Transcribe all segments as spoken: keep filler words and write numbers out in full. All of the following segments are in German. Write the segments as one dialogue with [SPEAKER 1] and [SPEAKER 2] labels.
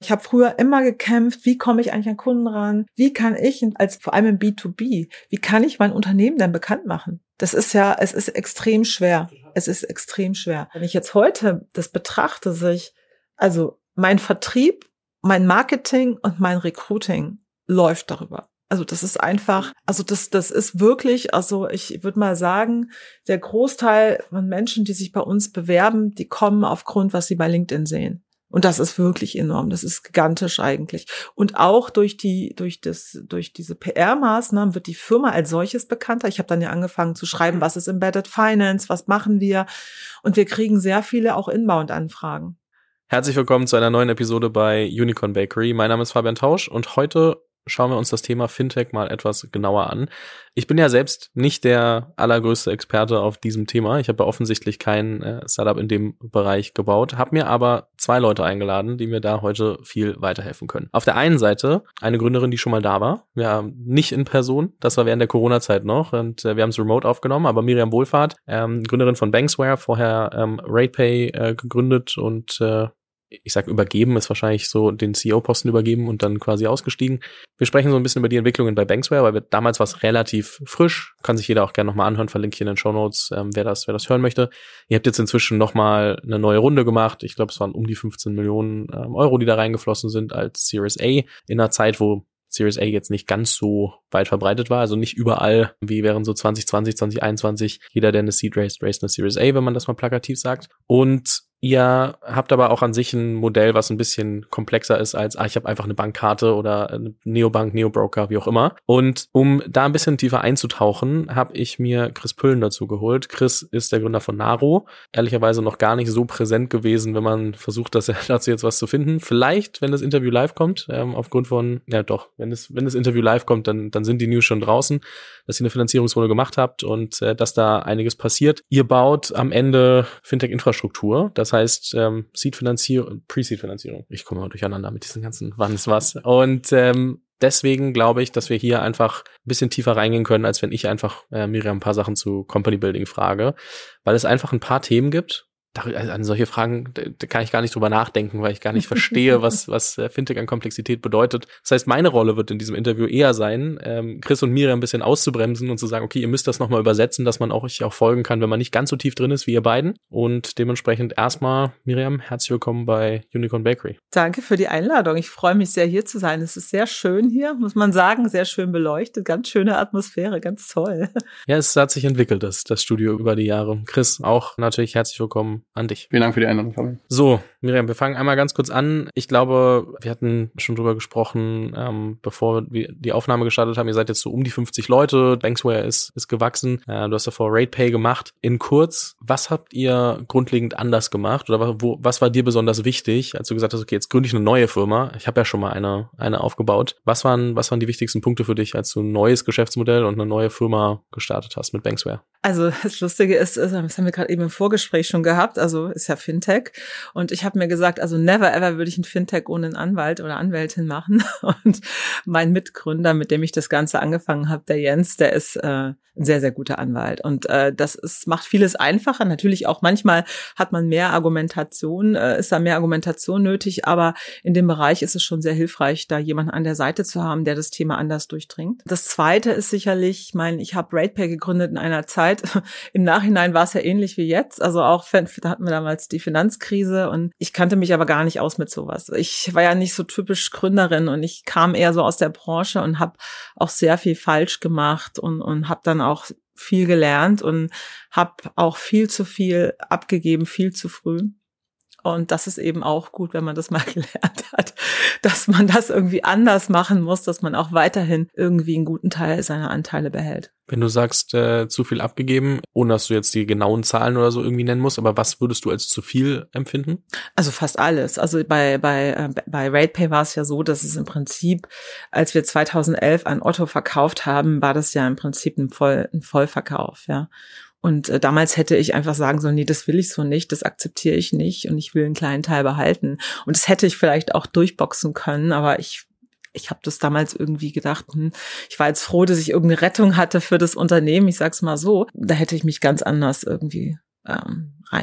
[SPEAKER 1] Ich habe früher immer gekämpft, wie komme ich eigentlich an Kunden ran? Wie kann ich, als vor allem im B zwei B, wie kann ich mein Unternehmen denn bekannt machen? Das ist ja, es ist extrem schwer. Es ist extrem schwer. Wenn ich jetzt heute das betrachte, sich, also mein Vertrieb, mein Marketing und mein Recruiting läuft darüber. Also das ist einfach, also das, das ist wirklich, also ich würde mal sagen, der Großteil von Menschen, die sich bei uns bewerben, die kommen aufgrund, was sie bei LinkedIn sehen. Und das ist wirklich enorm. Das ist gigantisch eigentlich. Und auch durch die, durch das, durch diese P R-Maßnahmen wird die Firma als solches bekannter. Ich habe dann ja angefangen zu schreiben, was ist Embedded Finance, was machen wir? Und wir kriegen sehr viele auch Inbound-Anfragen.
[SPEAKER 2] Herzlich willkommen zu einer neuen Episode bei Unicorn Bakery. Mein Name ist Fabian Tausch und heute schauen wir uns das Thema Fintech mal etwas genauer an. Ich bin ja selbst nicht der allergrößte Experte auf diesem Thema. Ich habe ja offensichtlich kein äh, Startup in dem Bereich gebaut, habe mir aber zwei Leute eingeladen, die mir da heute viel weiterhelfen können. Auf der einen Seite eine Gründerin, die schon mal da war. Ja, nicht in Person, das war während der Corona-Zeit noch und äh, wir haben es remote aufgenommen, aber Miriam Wohlfahrt, ähm, Gründerin von Banksware, vorher ähm, RatePay äh, gegründet und äh, ich sag übergeben, ist wahrscheinlich so den C E O-Posten übergeben und dann quasi ausgestiegen. Wir sprechen so ein bisschen über die Entwicklungen bei Banksware, weil wir, damals war es relativ frisch. Kann sich jeder auch gerne nochmal anhören, verlinke ich in den Shownotes, ähm, wer das, wer das hören möchte. Ihr habt jetzt inzwischen nochmal eine neue Runde gemacht. Ich glaube, es waren um die fünfzehn Millionen ähm, Euro, die da reingeflossen sind als Series A in einer Zeit, wo Series A jetzt nicht ganz so weit verbreitet war, also nicht überall, wie während so zwanzig zwanzig, zwanzig einundzwanzig, jeder, der eine Seed raised, raised eine Series A, wenn man das mal plakativ sagt. Und ihr habt aber auch an sich ein Modell, was ein bisschen komplexer ist als, ah, ich habe einfach eine Bankkarte oder eine Neobank, Neobroker, wie auch immer. Und um da ein bisschen tiefer einzutauchen, habe ich mir Chris Püllen dazu geholt. Chris ist der Gründer von Naro. Ehrlicherweise noch gar nicht so präsent gewesen, wenn man versucht, dass er dazu jetzt was zu finden. Vielleicht, wenn das Interview live kommt, ähm, aufgrund von, ja doch, wenn das, wenn das Interview live kommt, dann, dann sind die News schon draußen, dass ihr eine Finanzierungsrunde gemacht habt und äh, dass da einiges passiert. Ihr baut am Ende Fintech-Infrastruktur. Das heißt, ähm, Seed-Finanzierung, Pre-Seed-Finanzierung. Ich komme mal durcheinander mit diesen ganzen wann ist was. Und ähm, deswegen glaube ich, dass wir hier einfach ein bisschen tiefer reingehen können, als wenn ich einfach äh, Miriam ein paar Sachen zu Company-Building frage, weil es einfach ein paar Themen gibt. Da, also an solche Fragen da, da kann ich gar nicht drüber nachdenken, weil ich gar nicht verstehe, was was äh, Fintech an Komplexität bedeutet. Das heißt, meine Rolle wird in diesem Interview eher sein, ähm, Chris und Miriam ein bisschen auszubremsen und zu sagen, okay, ihr müsst das nochmal übersetzen, dass man auch euch auch folgen kann, wenn man nicht ganz so tief drin ist wie ihr beiden. Und dementsprechend erstmal, Miriam, herzlich willkommen bei Unicorn Bakery.
[SPEAKER 1] Danke für die Einladung. Ich freue mich sehr, hier zu sein. Es ist sehr schön hier, muss man sagen, sehr schön beleuchtet, ganz schöne Atmosphäre, ganz toll.
[SPEAKER 2] Ja, es hat sich entwickelt, das, das Studio über die Jahre. Chris, auch natürlich herzlich willkommen an dich.
[SPEAKER 3] Vielen Dank für die Einladung, Fabian.
[SPEAKER 2] So, Miriam, wir fangen einmal ganz kurz an. Ich glaube, wir hatten schon drüber gesprochen, ähm, bevor wir die Aufnahme gestartet haben. Ihr seid jetzt so um die fünfzig Leute. Banksware ist ist gewachsen. Äh, du hast davor RatePay gemacht. In kurz, was habt ihr grundlegend anders gemacht? Oder wo, was war dir besonders wichtig, als du gesagt hast, okay, jetzt gründe ich eine neue Firma. Ich habe ja schon mal eine eine aufgebaut. Was waren was waren die wichtigsten Punkte für dich, als du ein neues Geschäftsmodell und eine neue Firma gestartet hast mit Banksware?
[SPEAKER 1] Also das Lustige ist, das haben wir gerade eben im Vorgespräch schon gehabt, also ist ja Fintech und ich habe mir gesagt, also never ever würde ich ein Fintech ohne einen Anwalt oder Anwältin machen und mein Mitgründer, mit dem ich das Ganze angefangen habe, der Jens, der ist äh, ein sehr, sehr guter Anwalt und äh, das ist, macht vieles einfacher, natürlich auch manchmal hat man mehr Argumentation, äh, ist da mehr Argumentation nötig, aber in dem Bereich ist es schon sehr hilfreich, da jemanden an der Seite zu haben, der das Thema anders durchdringt. Das Zweite ist sicherlich, ich meine, ich habe RatePay gegründet in einer Zeit, im Nachhinein war es ja ähnlich wie jetzt, also auch, da hatten wir damals die Finanzkrise und ich kannte mich aber gar nicht aus mit sowas. Ich war ja nicht so typisch Gründerin und ich kam eher so aus der Branche und habe auch sehr viel falsch gemacht und, und habe dann auch viel gelernt und habe auch viel zu viel abgegeben, viel zu früh. Und das ist eben auch gut, wenn man das mal gelernt hat, dass man das irgendwie anders machen muss, dass man auch weiterhin irgendwie einen guten Teil seiner Anteile behält.
[SPEAKER 2] Wenn du sagst, äh, zu viel abgegeben, ohne dass du jetzt die genauen Zahlen oder so irgendwie nennen musst, aber was würdest du als zu viel empfinden?
[SPEAKER 1] Also fast alles. Also bei bei äh, bei RatePay war es ja so, dass es im Prinzip, als wir zweitausendelf an Otto verkauft haben, war das ja im Prinzip ein, Voll, ein Vollverkauf, ja. Und äh, damals hätte ich einfach sagen sollen, nee, das will ich so nicht, das akzeptiere ich nicht und ich will einen kleinen Teil behalten. Und das hätte ich vielleicht auch durchboxen können, aber ich ich habe das damals irgendwie gedacht, hm, ich war jetzt froh, dass ich irgendeine Rettung hatte für das Unternehmen, ich sag's mal so. Da hätte ich mich ganz anders irgendwie ähm, rein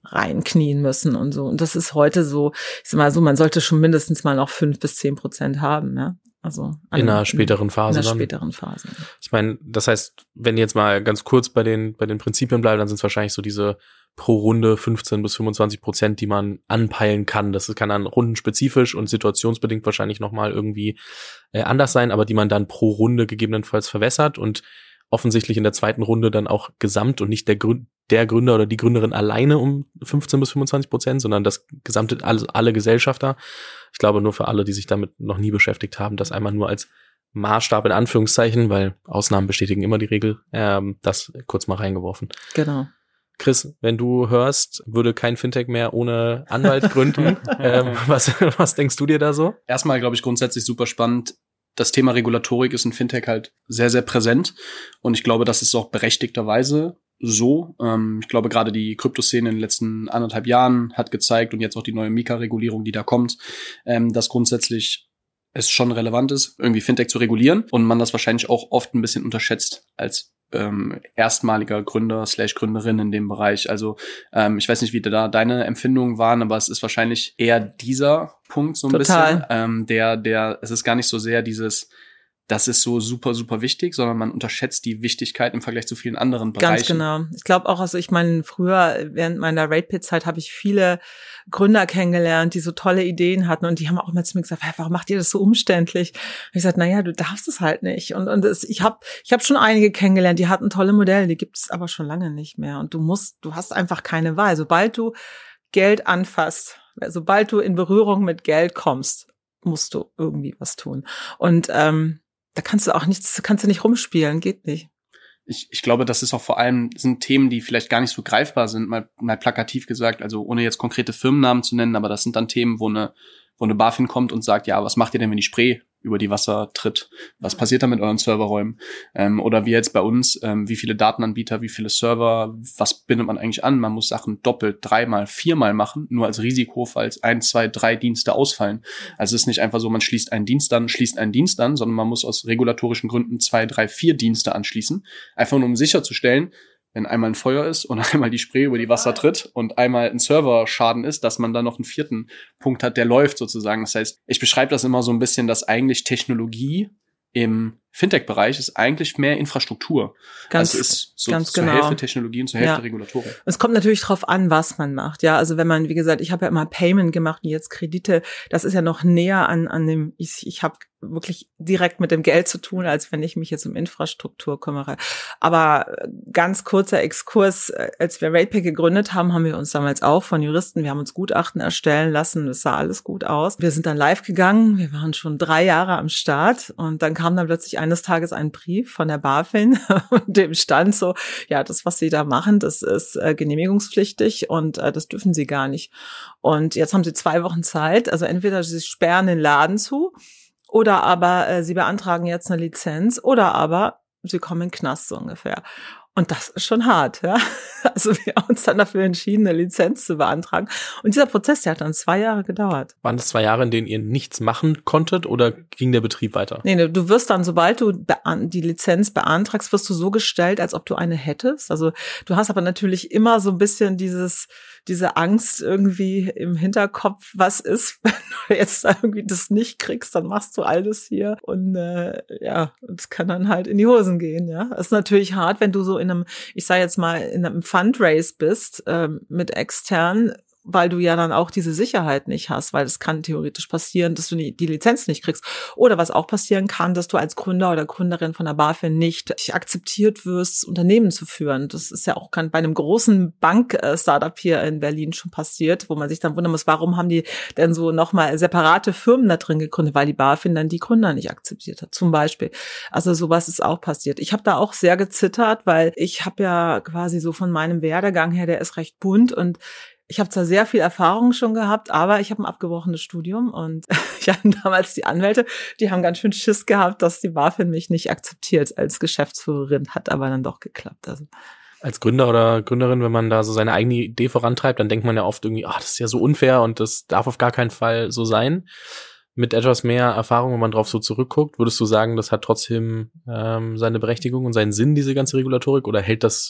[SPEAKER 1] reinknien müssen und so. Und das ist heute so, ich sag mal so, man sollte schon mindestens mal noch fünf bis zehn Prozent haben, ja. Also an,
[SPEAKER 2] in einer späteren Phase.
[SPEAKER 1] In einer
[SPEAKER 2] dann.
[SPEAKER 1] späteren Phase.
[SPEAKER 2] Ich meine, das heißt, wenn ihr jetzt mal ganz kurz bei den bei den Prinzipien bleibt, dann sind es wahrscheinlich so diese pro Runde fünfzehn bis fünfundzwanzig Prozent, die man anpeilen kann. Das kann dann rundenspezifisch und situationsbedingt wahrscheinlich nochmal irgendwie äh, anders sein, aber die man dann pro Runde gegebenenfalls verwässert und offensichtlich in der zweiten Runde dann auch gesamt und nicht der Gründ, der Gründer oder die Gründerin alleine um fünfzehn bis fünfundzwanzig Prozent, sondern das gesamte, alle, alle Gesellschafter. Ich glaube nur für alle, die sich damit noch nie beschäftigt haben, das einmal nur als Maßstab in Anführungszeichen, weil Ausnahmen bestätigen immer die Regel, ähm, das kurz mal reingeworfen.
[SPEAKER 1] Genau.
[SPEAKER 2] Chris, wenn du hörst, würde kein Fintech mehr ohne Anwalt gründen, ähm, was, was denkst du dir da so?
[SPEAKER 3] Erstmal, glaube ich, grundsätzlich super spannend. Das Thema Regulatorik ist in Fintech halt sehr, sehr präsent. Und ich glaube, das ist auch berechtigterweise so. Ähm, ich glaube, gerade die Kryptoszene in den letzten anderthalb Jahren hat gezeigt und jetzt auch die neue Mika-Regulierung, die da kommt, ähm, dass grundsätzlich es schon relevant ist, irgendwie Fintech zu regulieren und man das wahrscheinlich auch oft ein bisschen unterschätzt als ähm, erstmaliger Gründer slash Gründerin in dem Bereich. Also ähm, ich weiß nicht, wie da deine Empfindungen waren, aber es ist wahrscheinlich eher dieser Punkt so ein
[SPEAKER 1] Total.
[SPEAKER 3] bisschen, ähm, der, der, es ist gar nicht so sehr dieses, das ist so super, super wichtig, sondern man unterschätzt die Wichtigkeit im Vergleich zu vielen anderen Bereichen.
[SPEAKER 1] Ganz genau. Ich glaube auch, also ich meine, früher während meiner RatePay-Zeit habe ich viele Gründer kennengelernt, die so tolle Ideen hatten und die haben auch immer zu mir gesagt, hey, warum macht ihr das so umständlich? Und ich gesagt, naja, du darfst es halt nicht. Und und es, ich habe ich hab schon einige kennengelernt, die hatten tolle Modelle, die gibt es aber schon lange nicht mehr. Und du musst, du hast einfach keine Wahl. Sobald du Geld anfasst, sobald du in Berührung mit Geld kommst, musst du irgendwie was tun. Und ähm, da kannst du auch nichts, kannst du nicht rumspielen, geht nicht.
[SPEAKER 3] Ich, ich glaube, das ist auch vor allem, sind Themen, die vielleicht gar nicht so greifbar sind, mal, mal plakativ gesagt, also ohne jetzt konkrete Firmennamen zu nennen, aber das sind dann Themen, wo eine, wo eine BaFin kommt und sagt, ja, was macht ihr denn, wenn die Spree über die Wasser tritt? Was passiert da mit euren Serverräumen? Ähm, oder wie jetzt bei uns, ähm, wie viele Datenanbieter, wie viele Server, was bindet man eigentlich an? Man muss Sachen doppelt, dreimal, viermal machen, nur als Risiko, falls ein, zwei, drei Dienste ausfallen. Also es ist nicht einfach so, man schließt einen Dienst an, schließt einen Dienst an, sondern man muss aus regulatorischen Gründen zwei, drei, vier Dienste anschließen. Einfach nur um sicherzustellen, wenn einmal ein Feuer ist und einmal die Spree über die Wasser tritt und einmal ein Serverschaden ist, dass man dann noch einen vierten Punkt hat, der läuft sozusagen. Das heißt, ich beschreibe das immer so ein bisschen, dass eigentlich Technologie im Fintech-Bereich ist eigentlich mehr Infrastruktur.
[SPEAKER 1] Ganz,
[SPEAKER 3] also ist so
[SPEAKER 1] ganz
[SPEAKER 3] zur
[SPEAKER 1] genau.
[SPEAKER 3] Hälfte Technologie und zur Hälfte
[SPEAKER 1] Ja.
[SPEAKER 3] Regulatorik.
[SPEAKER 1] Es kommt natürlich drauf an, was man macht. Ja, also wenn man, wie gesagt, ich habe ja immer Payment gemacht und jetzt Kredite, das ist ja noch näher an an dem, ich, ich habe wirklich direkt mit dem Geld zu tun, als wenn ich mich jetzt um Infrastruktur kümmere. Aber ganz kurzer Exkurs, als wir RatePay gegründet haben, haben wir uns damals auch von Juristen, wir haben uns Gutachten erstellen lassen, es sah alles gut aus. Wir sind dann live gegangen, wir waren schon drei Jahre am Start und dann kam dann plötzlich eines Tages ein Brief von der BaFin, dem stand so, ja, das, was Sie da machen, das ist äh, genehmigungspflichtig und äh, das dürfen Sie gar nicht. Und jetzt haben Sie zwei Wochen Zeit, also entweder Sie sperren den Laden zu, oder aber äh, sie beantragen jetzt eine Lizenz oder aber sie kommen in den Knast so ungefähr. Und das ist schon hart, ja. Also wir haben uns dann dafür entschieden, eine Lizenz zu beantragen. Und dieser Prozess, der hat dann zwei Jahre gedauert.
[SPEAKER 2] Waren das zwei Jahre, in denen ihr nichts machen konntet oder ging der Betrieb weiter?
[SPEAKER 1] Nee, nee, du wirst dann, sobald du bean- die Lizenz beantragst, wirst du so gestellt, als ob du eine hättest. Also du hast aber natürlich immer so ein bisschen dieses, diese Angst irgendwie im Hinterkopf, was ist, wenn du jetzt irgendwie das nicht kriegst, dann machst du alles hier und äh, ja, es kann dann halt in die Hosen gehen, ja. Das ist natürlich hart, wenn du so in einem, ich sage jetzt mal, in einem Fundraise bist, ähm, mit extern, weil du ja dann auch diese Sicherheit nicht hast, weil es kann theoretisch passieren, dass du die, die Lizenz nicht kriegst. Oder was auch passieren kann, dass du als Gründer oder Gründerin von der BaFin nicht akzeptiert wirst, Unternehmen zu führen. Das ist ja auch bei einem großen Bank-Startup hier in Berlin schon passiert, wo man sich dann wundern muss, warum haben die denn so nochmal separate Firmen da drin gegründet, weil die BaFin dann die Gründer nicht akzeptiert hat, zum Beispiel. Also sowas ist auch passiert. Ich habe da auch sehr gezittert, weil ich habe ja quasi so von meinem Werdegang her, der ist recht bunt und ich habe zwar sehr viel Erfahrung schon gehabt, aber ich habe ein abgebrochenes Studium und ich hatte damals die Anwälte, die haben ganz schön Schiss gehabt, dass die BaFin mich nicht akzeptiert als Geschäftsführerin, hat aber dann doch geklappt. Also
[SPEAKER 2] als Gründer oder Gründerin, wenn man da so seine eigene Idee vorantreibt, dann denkt man ja oft irgendwie, ach, das ist ja so unfair und das darf auf gar keinen Fall so sein. Mit etwas mehr Erfahrung, wenn man drauf so zurückguckt, würdest du sagen, das hat trotzdem ähm, seine Berechtigung und seinen Sinn, diese ganze Regulatorik, oder hält das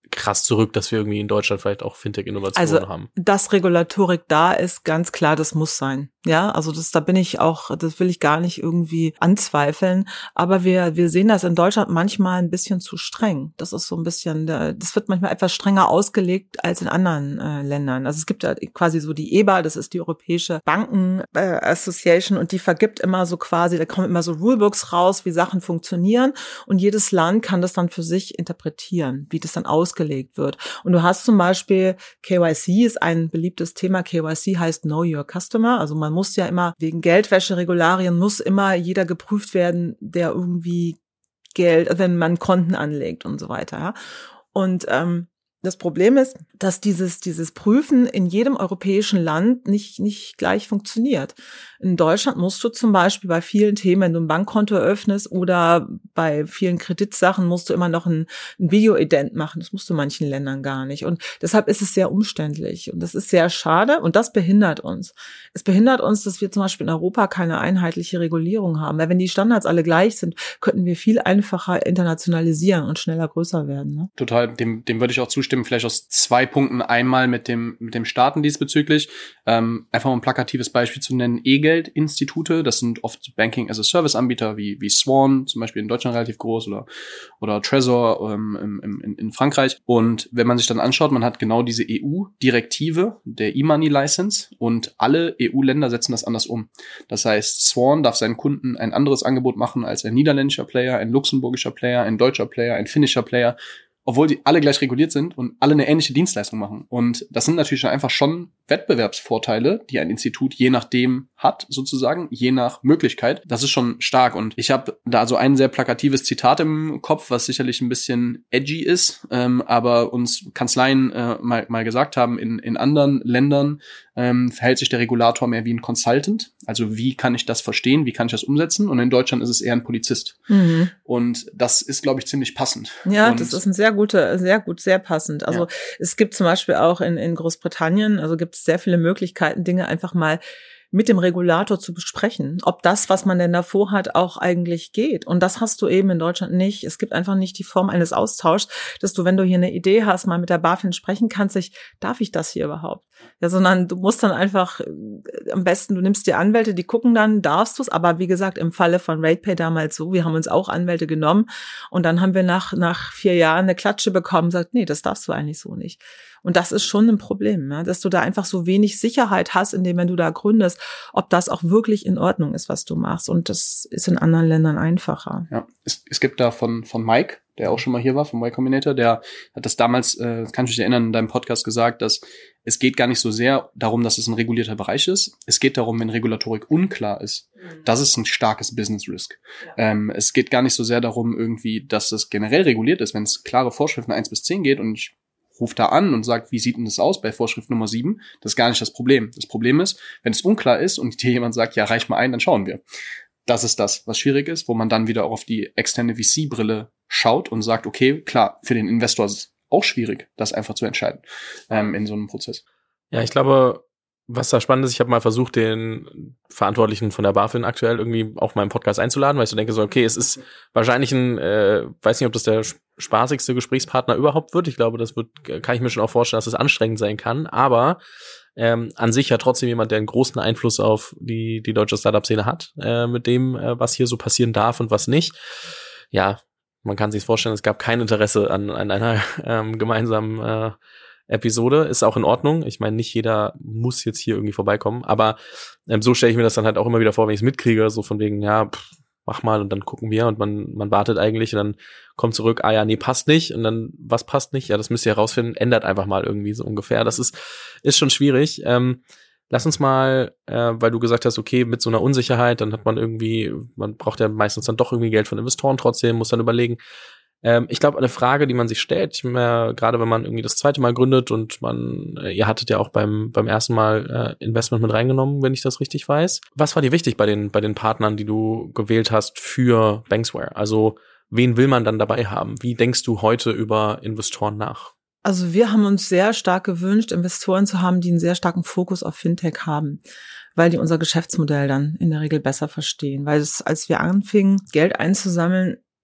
[SPEAKER 2] krass zurück, dass wir irgendwie in Deutschland vielleicht auch Fintech-Innovationen
[SPEAKER 1] also,
[SPEAKER 2] haben.
[SPEAKER 1] Dass Regulatorik da ist, ganz klar, das muss sein. Ja, also das, da bin ich auch, das will ich gar nicht irgendwie anzweifeln. Aber wir, wir sehen das in Deutschland manchmal ein bisschen zu streng. Das ist so ein bisschen, das wird manchmal etwas strenger ausgelegt als in anderen äh, Ländern. Also es gibt ja quasi so die E B A, das ist die Europäische Banken äh, Association, und die vergibt immer so quasi, da kommen immer so Rulebooks raus, wie Sachen funktionieren, und jedes Land kann das dann für sich interpretieren, wie das dann ausgelegt wird. Und du hast zum Beispiel K Y C ist ein beliebtes Thema. K Y C heißt Know Your Customer. Also man muss ja immer, wegen Geldwäscheregularien muss immer jeder geprüft werden, der irgendwie Geld, wenn man Konten anlegt und so weiter. Ja. Und ähm, das Problem ist, dass dieses dieses Prüfen in jedem europäischen Land nicht nicht gleich funktioniert. In Deutschland musst du zum Beispiel bei vielen Themen, wenn du ein Bankkonto eröffnest oder bei vielen Kreditsachen, musst du immer noch ein, ein Video-Ident machen. Das musst du in manchen Ländern gar nicht. Und deshalb ist es sehr umständlich. Und das ist sehr schade. Und das behindert uns. Es behindert uns, dass wir zum Beispiel in Europa keine einheitliche Regulierung haben. Weil wenn die Standards alle gleich sind, könnten wir viel einfacher internationalisieren und schneller größer werden. Ne?
[SPEAKER 3] Total, dem, dem würde ich auch zustimmen. Vielleicht aus zwei Punkten. Einmal mit dem mit dem Staaten diesbezüglich. Ähm, einfach mal ein plakatives Beispiel zu nennen. E-Geld-Institute, das sind oft Banking-as-a-Service-Anbieter wie wie Swan, zum Beispiel in Deutschland relativ groß, oder oder Trezor ähm, in, in Frankreich. Und wenn man sich dann anschaut, man hat genau diese E U-Direktive, der E-Money-License, und alle E U-Länder setzen das anders um. Das heißt, Swan darf seinen Kunden ein anderes Angebot machen als ein niederländischer Player, ein luxemburgischer Player, ein deutscher Player, ein finnischer Player, obwohl die alle gleich reguliert sind und alle eine ähnliche Dienstleistung machen. Und das sind natürlich einfach schon Wettbewerbsvorteile, die ein Institut je nachdem hat, sozusagen, je nach Möglichkeit. Das ist schon stark. Und ich habe da so ein sehr plakatives Zitat im Kopf, was sicherlich ein bisschen edgy ist, ähm, aber uns Kanzleien äh, mal, mal gesagt haben, in, in anderen Ländern ähm, verhält sich der Regulator mehr wie ein Consultant. Also wie kann ich das verstehen, wie kann ich das umsetzen? Und in Deutschland ist es eher ein Polizist. Mhm. Und das ist, glaube ich, ziemlich passend.
[SPEAKER 1] Ja,
[SPEAKER 3] und
[SPEAKER 1] das ist ein sehr guter, sehr gut, sehr passend. Also ja. Es gibt zum Beispiel auch in, in Großbritannien, also gibt es sehr viele Möglichkeiten, Dinge einfach mal mit dem Regulator zu besprechen, ob das, was man denn davor hat, auch eigentlich geht. Und das hast du eben in Deutschland nicht. Es gibt einfach nicht die Form eines Austauschs, dass du, wenn du hier eine Idee hast, mal mit der BaFin sprechen kannst, ich, darf ich das hier überhaupt? Ja, sondern du musst dann einfach, am besten, du nimmst dir Anwälte, die gucken dann, darfst du es. Aber wie gesagt, im Falle von RatePay damals so, wir haben uns auch Anwälte genommen und dann haben wir nach, nach vier Jahren eine Klatsche bekommen und gesagt, nee, das darfst du eigentlich so nicht. Und das ist schon ein Problem, ja, dass du da einfach so wenig Sicherheit hast, indem, wenn du da gründest, ob das auch wirklich in Ordnung ist, was du machst. Und das ist in anderen Ländern einfacher.
[SPEAKER 3] Ja, es, es gibt da von von Mike, der auch schon mal hier war, vom Y Combinator, der hat das damals, äh, kann ich mich erinnern, in deinem Podcast gesagt, dass es geht gar nicht so sehr darum, dass es ein regulierter Bereich ist. Es geht darum, wenn Regulatorik unklar ist. Mhm. Das ist ein starkes Business Risk. Ja. Ähm, es geht gar nicht so sehr darum, irgendwie, dass es generell reguliert ist, wenn es klare Vorschriften eins bis zehn geht und ich ruft da an und sagt, wie sieht denn das aus bei Vorschrift Nummer sieben? Das ist gar nicht das Problem. Das Problem ist, wenn es unklar ist und dir jemand sagt, ja, reich mal ein, dann schauen wir. Das ist das, was schwierig ist, wo man dann wieder auch auf die externe V C-Brille schaut und sagt, okay, klar, für den Investor ist es auch schwierig, das einfach zu entscheiden ähm, in so einem Prozess.
[SPEAKER 2] Ja, ich glaube, was da spannend ist, ich habe mal versucht, den Verantwortlichen von der BaFin aktuell irgendwie auf meinen Podcast einzuladen, weil ich so denke, so okay, es ist wahrscheinlich ein, äh, weiß nicht, ob das der spaßigste Gesprächspartner überhaupt wird. Ich glaube, das wird, kann ich mir schon auch vorstellen, dass es anstrengend sein kann, aber ähm, an sich ja trotzdem jemand, der einen großen Einfluss auf die die deutsche Startup-Szene hat, äh, mit dem, äh, was hier so passieren darf und was nicht. Ja, man kann sich vorstellen, es gab kein Interesse an, an einer ähm, gemeinsamen äh, Episode, ist auch in Ordnung. Ich meine, nicht jeder muss jetzt hier irgendwie vorbeikommen, aber ähm, so stelle ich mir das dann halt auch immer wieder vor, wenn ich es mitkriege, so von wegen, ja, pff, mach mal und dann gucken wir und man man wartet eigentlich und dann kommt zurück, ah ja, nee, passt nicht und dann, was passt nicht? Ja, das müsst ihr herausfinden, ändert einfach mal irgendwie so ungefähr. Das ist ist schon schwierig. Ähm, lass uns mal, äh, weil du gesagt hast, okay, mit so einer Unsicherheit, dann hat man irgendwie, man braucht ja meistens dann doch irgendwie Geld von Investoren trotzdem, muss dann überlegen. Ähm, ich glaube, eine Frage, die man sich stellt, ich meine, gerade wenn man irgendwie das zweite Mal gründet und man, äh, ihr hattet ja auch beim beim ersten Mal äh, Investment mit reingenommen, wenn ich das richtig weiß. Was war dir wichtig bei den bei den Partnern, die du gewählt hast für Banksware? Also wen will man dann dabei haben? Wie denkst du heute über Investoren nach?
[SPEAKER 1] Also wir haben uns sehr stark gewünscht, Investoren zu haben, die einen sehr starken Fokus auf Fintech haben, weil die unser Geschäftsmodell dann in der Regel besser verstehen. Weil es, als wir anfingen, Geld einzusammeln,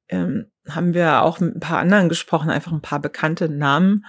[SPEAKER 1] ähm, haben wir auch mit ein paar anderen gesprochen, einfach ein paar bekannte Namen.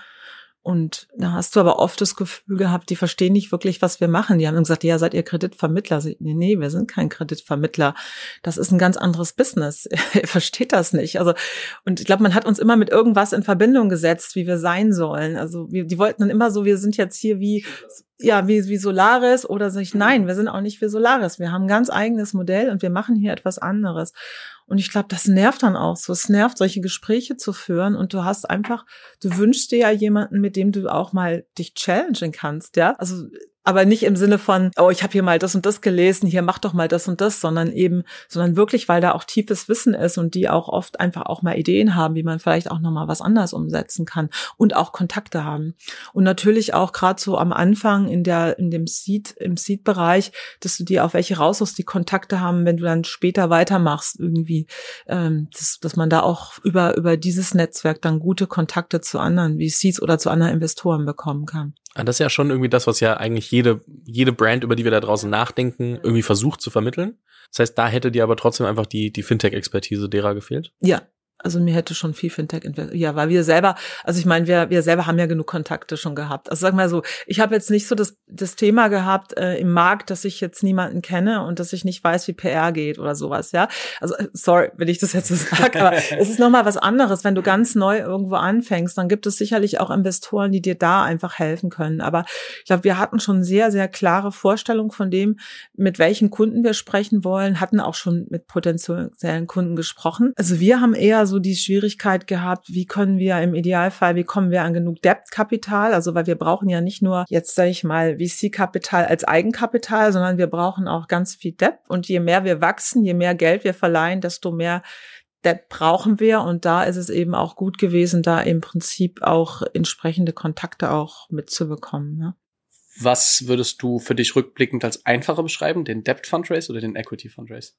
[SPEAKER 1] Und da hast du aber oft das Gefühl gehabt, die verstehen nicht wirklich, was wir machen. Die haben dann gesagt, ja, seid ihr Kreditvermittler? Nee, nee, wir sind kein Kreditvermittler. Das ist ein ganz anderes Business. Ihr versteht das nicht. Also, und ich glaube, man hat uns immer mit irgendwas in Verbindung gesetzt, wie wir sein sollen. Also, wir, die wollten dann immer so, wir sind jetzt hier wie, ja, wie, wie Solaris oder sag ich, nein, wir sind auch nicht wie Solaris. Wir haben ein ganz eigenes Modell und wir machen hier etwas anderes. Und ich glaube, das nervt dann auch so. Es nervt, solche Gespräche zu führen. Und du hast einfach, du wünschst dir ja jemanden, mit dem du auch mal dich challengen kannst, ja. Also, aber nicht im Sinne von, oh, ich habe hier mal das und das gelesen, hier mach doch mal das und das, sondern eben, sondern wirklich, weil da auch tiefes Wissen ist und die auch oft einfach auch mal Ideen haben, wie man vielleicht auch nochmal was anders umsetzen kann und auch Kontakte haben. Und natürlich auch gerade so am Anfang in der, in dem Seed, im Seed-Bereich, dass du dir auf welche raussuchst, die Kontakte haben, wenn du dann später weitermachst irgendwie, ähm, dass, dass man da auch über, über dieses Netzwerk dann gute Kontakte zu anderen V Cs oder zu anderen Investoren bekommen kann.
[SPEAKER 2] Das ist ja schon irgendwie das, was ja eigentlich jede jede Brand, über die wir da draußen nachdenken, irgendwie versucht zu vermitteln. Das heißt, da hätte dir aber trotzdem einfach die die Fintech-Expertise derer gefehlt?
[SPEAKER 1] Ja. Also mir hätte schon viel Fintech investiert. Ja, weil wir selber, also ich meine, wir wir selber haben ja genug Kontakte schon gehabt. Also sag mal so, ich habe jetzt nicht so das das Thema gehabt äh, im Markt, dass ich jetzt niemanden kenne und dass ich nicht weiß, wie P R geht oder sowas, ja. Also sorry, wenn ich das jetzt so sage, aber es ist nochmal was anderes, wenn du ganz neu irgendwo anfängst, dann gibt es sicherlich auch Investoren, die dir da einfach helfen können. Aber ich glaube, wir hatten schon sehr, sehr klare Vorstellungen von dem, mit welchen Kunden wir sprechen wollen, hatten auch schon mit potenziellen Kunden gesprochen. Also wir haben eher so die Schwierigkeit gehabt, wie können wir im Idealfall, wie kommen wir an genug Debt-Kapital, also weil wir brauchen ja nicht nur, jetzt sage ich mal, V C-Kapital als Eigenkapital, sondern wir brauchen auch ganz viel Debt und je mehr wir wachsen, je mehr Geld wir verleihen, desto mehr Debt brauchen wir und da ist es eben auch gut gewesen, da im Prinzip auch entsprechende Kontakte auch mitzubekommen, ne?
[SPEAKER 3] Was würdest du für dich rückblickend als einfacher beschreiben? Den Debt Fundraise oder den Equity Fundraise?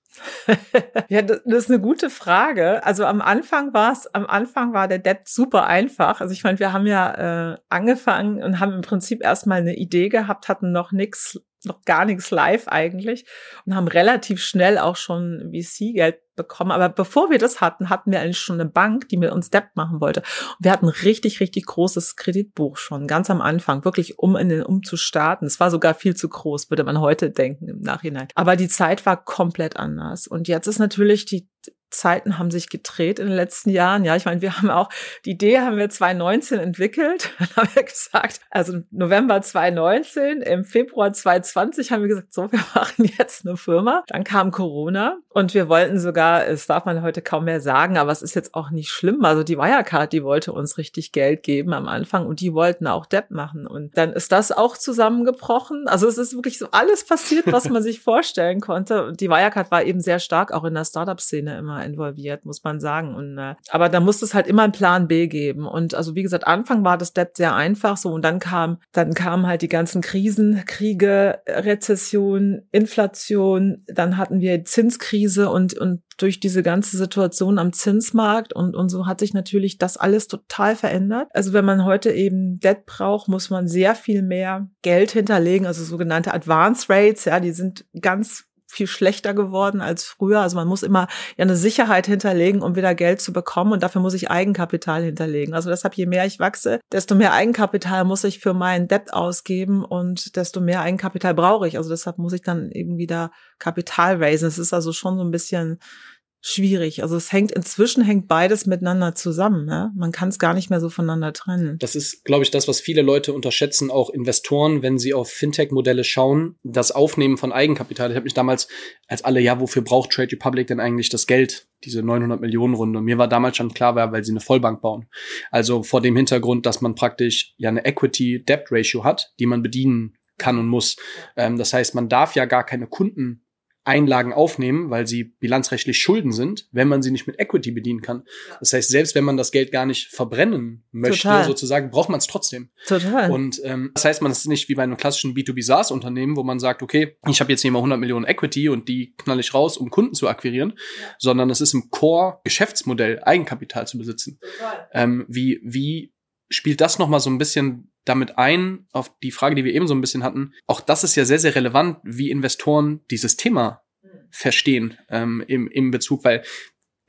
[SPEAKER 1] Ja, das ist eine gute Frage. Also am Anfang war es, am Anfang war der Debt super einfach. Also ich meine, wir haben ja äh, angefangen und haben im Prinzip erstmal eine Idee gehabt, hatten noch nichts, noch gar nichts live eigentlich und haben relativ schnell auch schon V C-Geld bekommen. Aber bevor wir das hatten, hatten wir eigentlich schon eine Bank, die mit uns Debt machen wollte. Und wir hatten ein richtig, richtig großes Kreditbuch schon, ganz am Anfang, wirklich um in den, um zu starten. Es war sogar viel zu groß, würde man heute denken im Nachhinein. Aber die Zeit war komplett anders. Und jetzt ist natürlich die Zeiten haben sich gedreht in den letzten Jahren. Ja, ich meine, wir haben auch, die Idee haben wir zwanzig neunzehn entwickelt. Dann haben wir gesagt, also November zwanzig neunzehn, im Februar zwanzig zwanzig haben wir gesagt, so, wir machen jetzt eine Firma. Dann kam Corona und wir wollten sogar, es darf man heute kaum mehr sagen, aber es ist jetzt auch nicht schlimm. Also die Wirecard, die wollte uns richtig Geld geben am Anfang und die wollten auch Debt machen. Und dann ist das auch zusammengebrochen. Also es ist wirklich so alles passiert, was man sich vorstellen konnte. Und die Wirecard war eben sehr stark auch in der Startup-Szene immer involviert, muss man sagen. Und äh, aber da musste es halt immer einen Plan B geben. Und also wie gesagt, Anfang war das Debt sehr einfach so und dann kam, dann kamen halt die ganzen Krisen, Kriege, Rezession, Inflation, dann hatten wir Zinskrise und und durch diese ganze Situation am Zinsmarkt und und so hat sich natürlich das alles total verändert. Also wenn man heute eben Debt braucht, muss man sehr viel mehr Geld hinterlegen, also sogenannte Advance Rates, ja, die sind ganz viel schlechter geworden als früher. Also man muss immer ja eine Sicherheit hinterlegen, um wieder Geld zu bekommen und dafür muss ich Eigenkapital hinterlegen. Also deshalb, je mehr ich wachse, desto mehr Eigenkapital muss ich für meinen Debt ausgeben und desto mehr Eigenkapital brauche ich. Also deshalb muss ich dann eben wieder Kapital raisen. Es ist also schon so ein bisschen schwierig. Also es hängt, inzwischen hängt beides miteinander zusammen. Ne? Man kann es gar nicht mehr so voneinander trennen.
[SPEAKER 3] Das ist, glaube ich, das, was viele Leute unterschätzen, auch Investoren, wenn sie auf Fintech-Modelle schauen, das Aufnehmen von Eigenkapital. Ich habe mich damals, als alle, ja, wofür braucht Trade Republic denn eigentlich das Geld? Diese neunhundert Millionen Runde. Mir war damals schon klar, weil sie eine Vollbank bauen. Also vor dem Hintergrund, dass man praktisch ja eine Equity-Debt-Ratio hat, die man bedienen kann und muss. Ähm, das heißt, man darf ja gar keine Kunden Einlagen aufnehmen, weil sie bilanzrechtlich Schulden sind, wenn man sie nicht mit Equity bedienen kann. Das heißt, selbst wenn man das Geld gar nicht verbrennen möchte, Total. sozusagen, braucht man es trotzdem.
[SPEAKER 1] Total.
[SPEAKER 3] Und ähm, das heißt, man ist nicht wie bei einem klassischen B zwei B SaaS-Unternehmen, wo man sagt, okay, ich habe jetzt hier mal hundert Millionen Equity und die knall ich raus, um Kunden zu akquirieren, ja. sondern es ist im Core-Geschäftsmodell, Eigenkapital zu besitzen. Ähm, wie, wie spielt das nochmal so ein bisschen damit ein, auf die Frage, die wir eben so ein bisschen hatten. Auch das ist ja sehr, sehr relevant, wie Investoren dieses Thema verstehen ähm, im, im Bezug, weil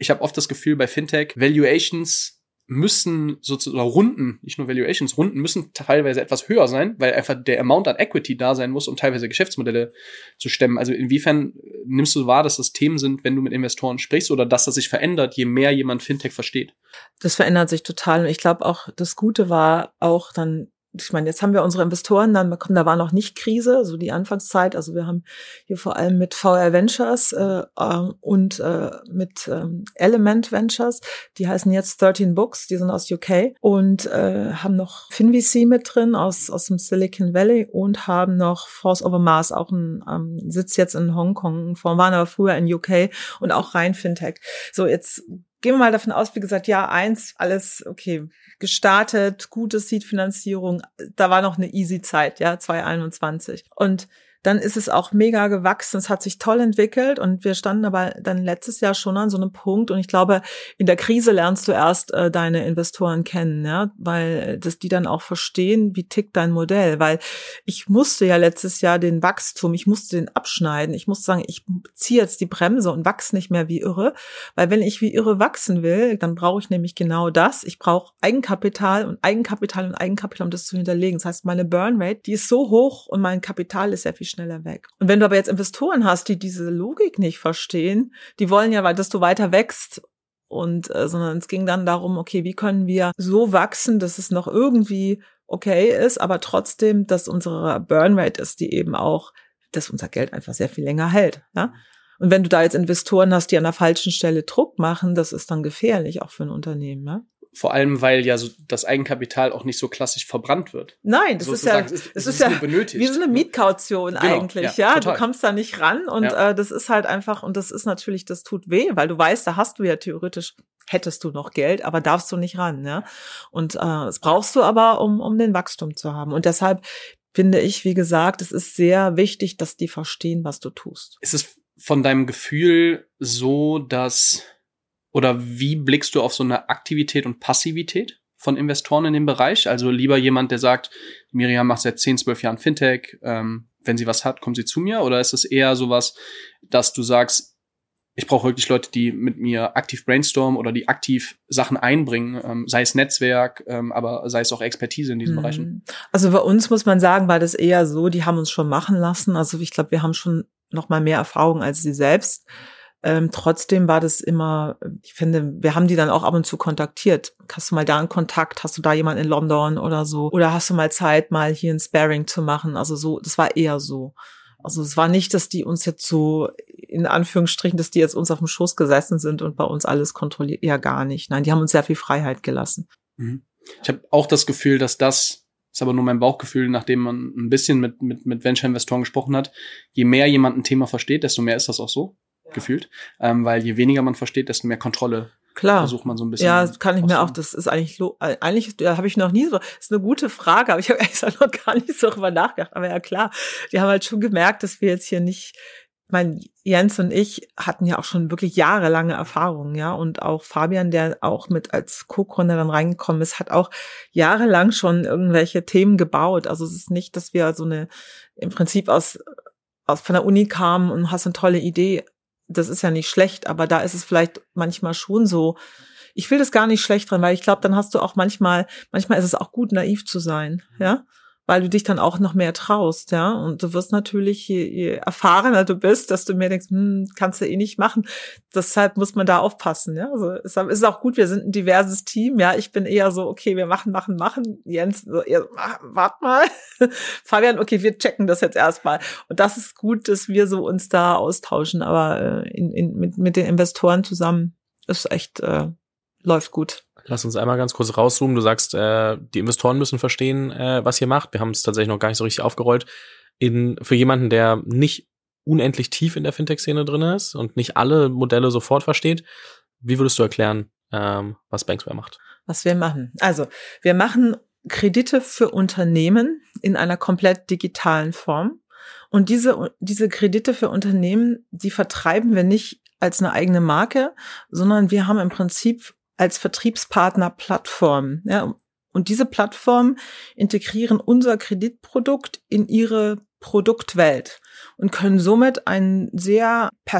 [SPEAKER 3] ich habe oft das Gefühl, bei Fintech, Valuations müssen sozusagen, Runden, nicht nur Valuations, Runden müssen teilweise etwas höher sein, weil einfach der Amount an Equity da sein muss, um teilweise Geschäftsmodelle zu stemmen. Also inwiefern nimmst du wahr, dass das Themen sind, wenn du mit Investoren sprichst, oder dass das sich verändert, je mehr jemand Fintech versteht?
[SPEAKER 1] Das verändert sich total. Und ich glaube auch, das Gute war auch dann, ich meine, jetzt haben wir unsere Investoren dann bekommen, da war noch nicht Krise, so die Anfangszeit. Also wir haben hier vor allem mit V R Ventures äh, und äh, mit ähm, Element Ventures, die heißen jetzt dreizehn Books, die sind aus U K und äh, haben noch FinVC mit drin aus aus dem Silicon Valley und haben noch Force Over Mars, auch ein ähm, Sitz jetzt in Hongkong, waren aber früher in U K und auch rein Fintech. So, jetzt gehen wir mal davon aus, wie gesagt, Jahr eins, alles okay, gestartet, gute Seed-Finanzierung, da war noch eine easy Zeit, ja, zwanzig einundzwanzig. Und dann ist es auch mega gewachsen, es hat sich toll entwickelt und wir standen aber dann letztes Jahr schon an so einem Punkt und ich glaube, in der Krise lernst du erst äh, deine Investoren kennen, ja, weil dass die dann auch verstehen, wie tickt dein Modell, weil ich musste ja letztes Jahr den Wachstum, ich musste den abschneiden, ich musste sagen, ich ziehe jetzt die Bremse und wachse nicht mehr wie irre, weil wenn ich wie irre wachsen will, dann brauche ich nämlich genau das, ich brauche Eigenkapital und Eigenkapital und Eigenkapital, um das zu hinterlegen, das heißt, meine Burn Rate, die ist so hoch und mein Kapital ist sehr viel schneller weg. Und wenn du aber jetzt Investoren hast, die diese Logik nicht verstehen, die wollen ja, dass du weiter wächst und äh, sondern es ging dann darum, okay, wie können wir so wachsen, dass es noch irgendwie okay ist, aber trotzdem, dass unsere Burnrate ist, die eben auch, dass unser Geld einfach sehr viel länger hält, ja? Und wenn du da jetzt Investoren hast, die an der falschen Stelle Druck machen, das ist dann gefährlich auch für ein Unternehmen, ja?
[SPEAKER 3] Vor allem, weil ja so das Eigenkapital auch nicht so klassisch verbrannt wird.
[SPEAKER 1] Nein, das ist ja,
[SPEAKER 3] es ist,
[SPEAKER 1] es
[SPEAKER 3] es
[SPEAKER 1] ist ja
[SPEAKER 3] benötigt.
[SPEAKER 1] wie so eine Mietkaution
[SPEAKER 3] genau,
[SPEAKER 1] eigentlich,
[SPEAKER 3] ja.
[SPEAKER 1] ja.
[SPEAKER 3] Total.
[SPEAKER 1] Du kommst da nicht ran und
[SPEAKER 3] ja.
[SPEAKER 1] äh, das ist halt einfach, und das ist natürlich, das tut weh, weil du weißt, da hast du ja theoretisch, hättest du noch Geld, aber darfst du nicht ran, ja. Und äh, das brauchst du aber, um um den Wachstum zu haben. Und deshalb finde ich, wie gesagt, es ist sehr wichtig, dass die verstehen, was du tust.
[SPEAKER 3] Ist es von deinem Gefühl so, dass, oder wie blickst du auf so eine Aktivität und Passivität von Investoren in dem Bereich? Also lieber jemand, der sagt, Miriam macht seit zehn, zwölf Jahren Fintech, ähm, wenn sie was hat, kommt sie zu mir? Oder ist es eher sowas, dass du sagst, ich brauche wirklich Leute, die mit mir aktiv brainstormen oder die aktiv Sachen einbringen, ähm, sei es Netzwerk, ähm, aber sei es auch Expertise in diesen
[SPEAKER 1] hm.
[SPEAKER 3] Bereichen?
[SPEAKER 1] Also bei uns muss man sagen, war das eher so, die haben uns schon machen lassen. Also ich glaube, wir haben schon noch mal mehr Erfahrung als sie selbst. Ähm, trotzdem war das immer, ich finde, wir haben die dann auch ab und zu kontaktiert. Hast du mal da einen Kontakt? Hast du da jemanden in London oder so? Oder hast du mal Zeit, mal hier ein Sparring zu machen? Also so, das war eher so. Also es war nicht, dass die uns jetzt so, in Anführungsstrichen, dass die jetzt uns auf dem Schoß gesessen sind und bei uns alles kontrolliert. Ja, gar nicht. Nein, die haben uns sehr viel Freiheit gelassen.
[SPEAKER 3] Mhm. Ich habe auch das Gefühl, dass das, ist aber nur mein Bauchgefühl, nachdem man ein bisschen mit, mit, mit Venture-Investoren gesprochen hat, je mehr jemand ein Thema versteht, desto mehr ist das auch so. Gefühlt, ähm, weil je weniger man versteht, desto mehr Kontrolle
[SPEAKER 1] Klar.
[SPEAKER 3] versucht man so ein bisschen.
[SPEAKER 1] Ja, das kann ich mir auch, das ist eigentlich, eigentlich da habe ich noch nie so, das ist eine gute Frage, aber ich habe eigentlich noch gar nicht so drüber nachgedacht, aber ja klar, die haben halt schon gemerkt, dass wir jetzt hier nicht, ich meine, Jens und ich hatten ja auch schon wirklich jahrelange Erfahrungen, ja, und auch Fabian, der auch mit als Co-Gründer dann reingekommen ist, hat auch jahrelang schon irgendwelche Themen gebaut, also es ist nicht, dass wir so eine, im Prinzip aus, aus von der Uni kamen und hast eine tolle Idee. Das ist ja nicht schlecht, aber da ist es vielleicht manchmal schon so. Ich will das gar nicht schlecht dran, weil ich glaube, dann hast du auch manchmal, manchmal ist es auch gut, naiv zu sein, ja, weil du dich dann auch noch mehr traust, ja, und du wirst natürlich, je, je erfahrener du bist, dass du mehr denkst, hm, kannst du eh nicht machen. Deshalb muss man da aufpassen, ja. Also es ist auch gut, wir sind ein diverses Team, ja. Ich bin eher so, okay, wir machen, machen, machen. Jens, so eher, warte mal. Fabian, okay, wir checken das jetzt erstmal. Und das ist gut, dass wir so uns da austauschen, aber äh, in, in, mit, mit den Investoren zusammen ist echt, äh, läuft gut.
[SPEAKER 2] Lass uns einmal ganz kurz rauszoomen. Du sagst, äh, die Investoren müssen verstehen, äh, was ihr macht. Wir haben es tatsächlich noch gar nicht so richtig aufgerollt. In, für jemanden, der nicht unendlich tief in der Fintech-Szene drin ist und nicht alle Modelle sofort versteht, wie würdest du erklären, ähm, was Banksware macht?
[SPEAKER 1] Was wir machen? Also, wir machen Kredite für Unternehmen in einer komplett digitalen Form. Und diese, diese Kredite für Unternehmen, die vertreiben wir nicht als eine eigene Marke, sondern wir haben im Prinzip als Vertriebspartner Plattformen, ja, und diese Plattformen integrieren unser Kreditprodukt in ihre Produktwelt und können somit ein sehr perfekt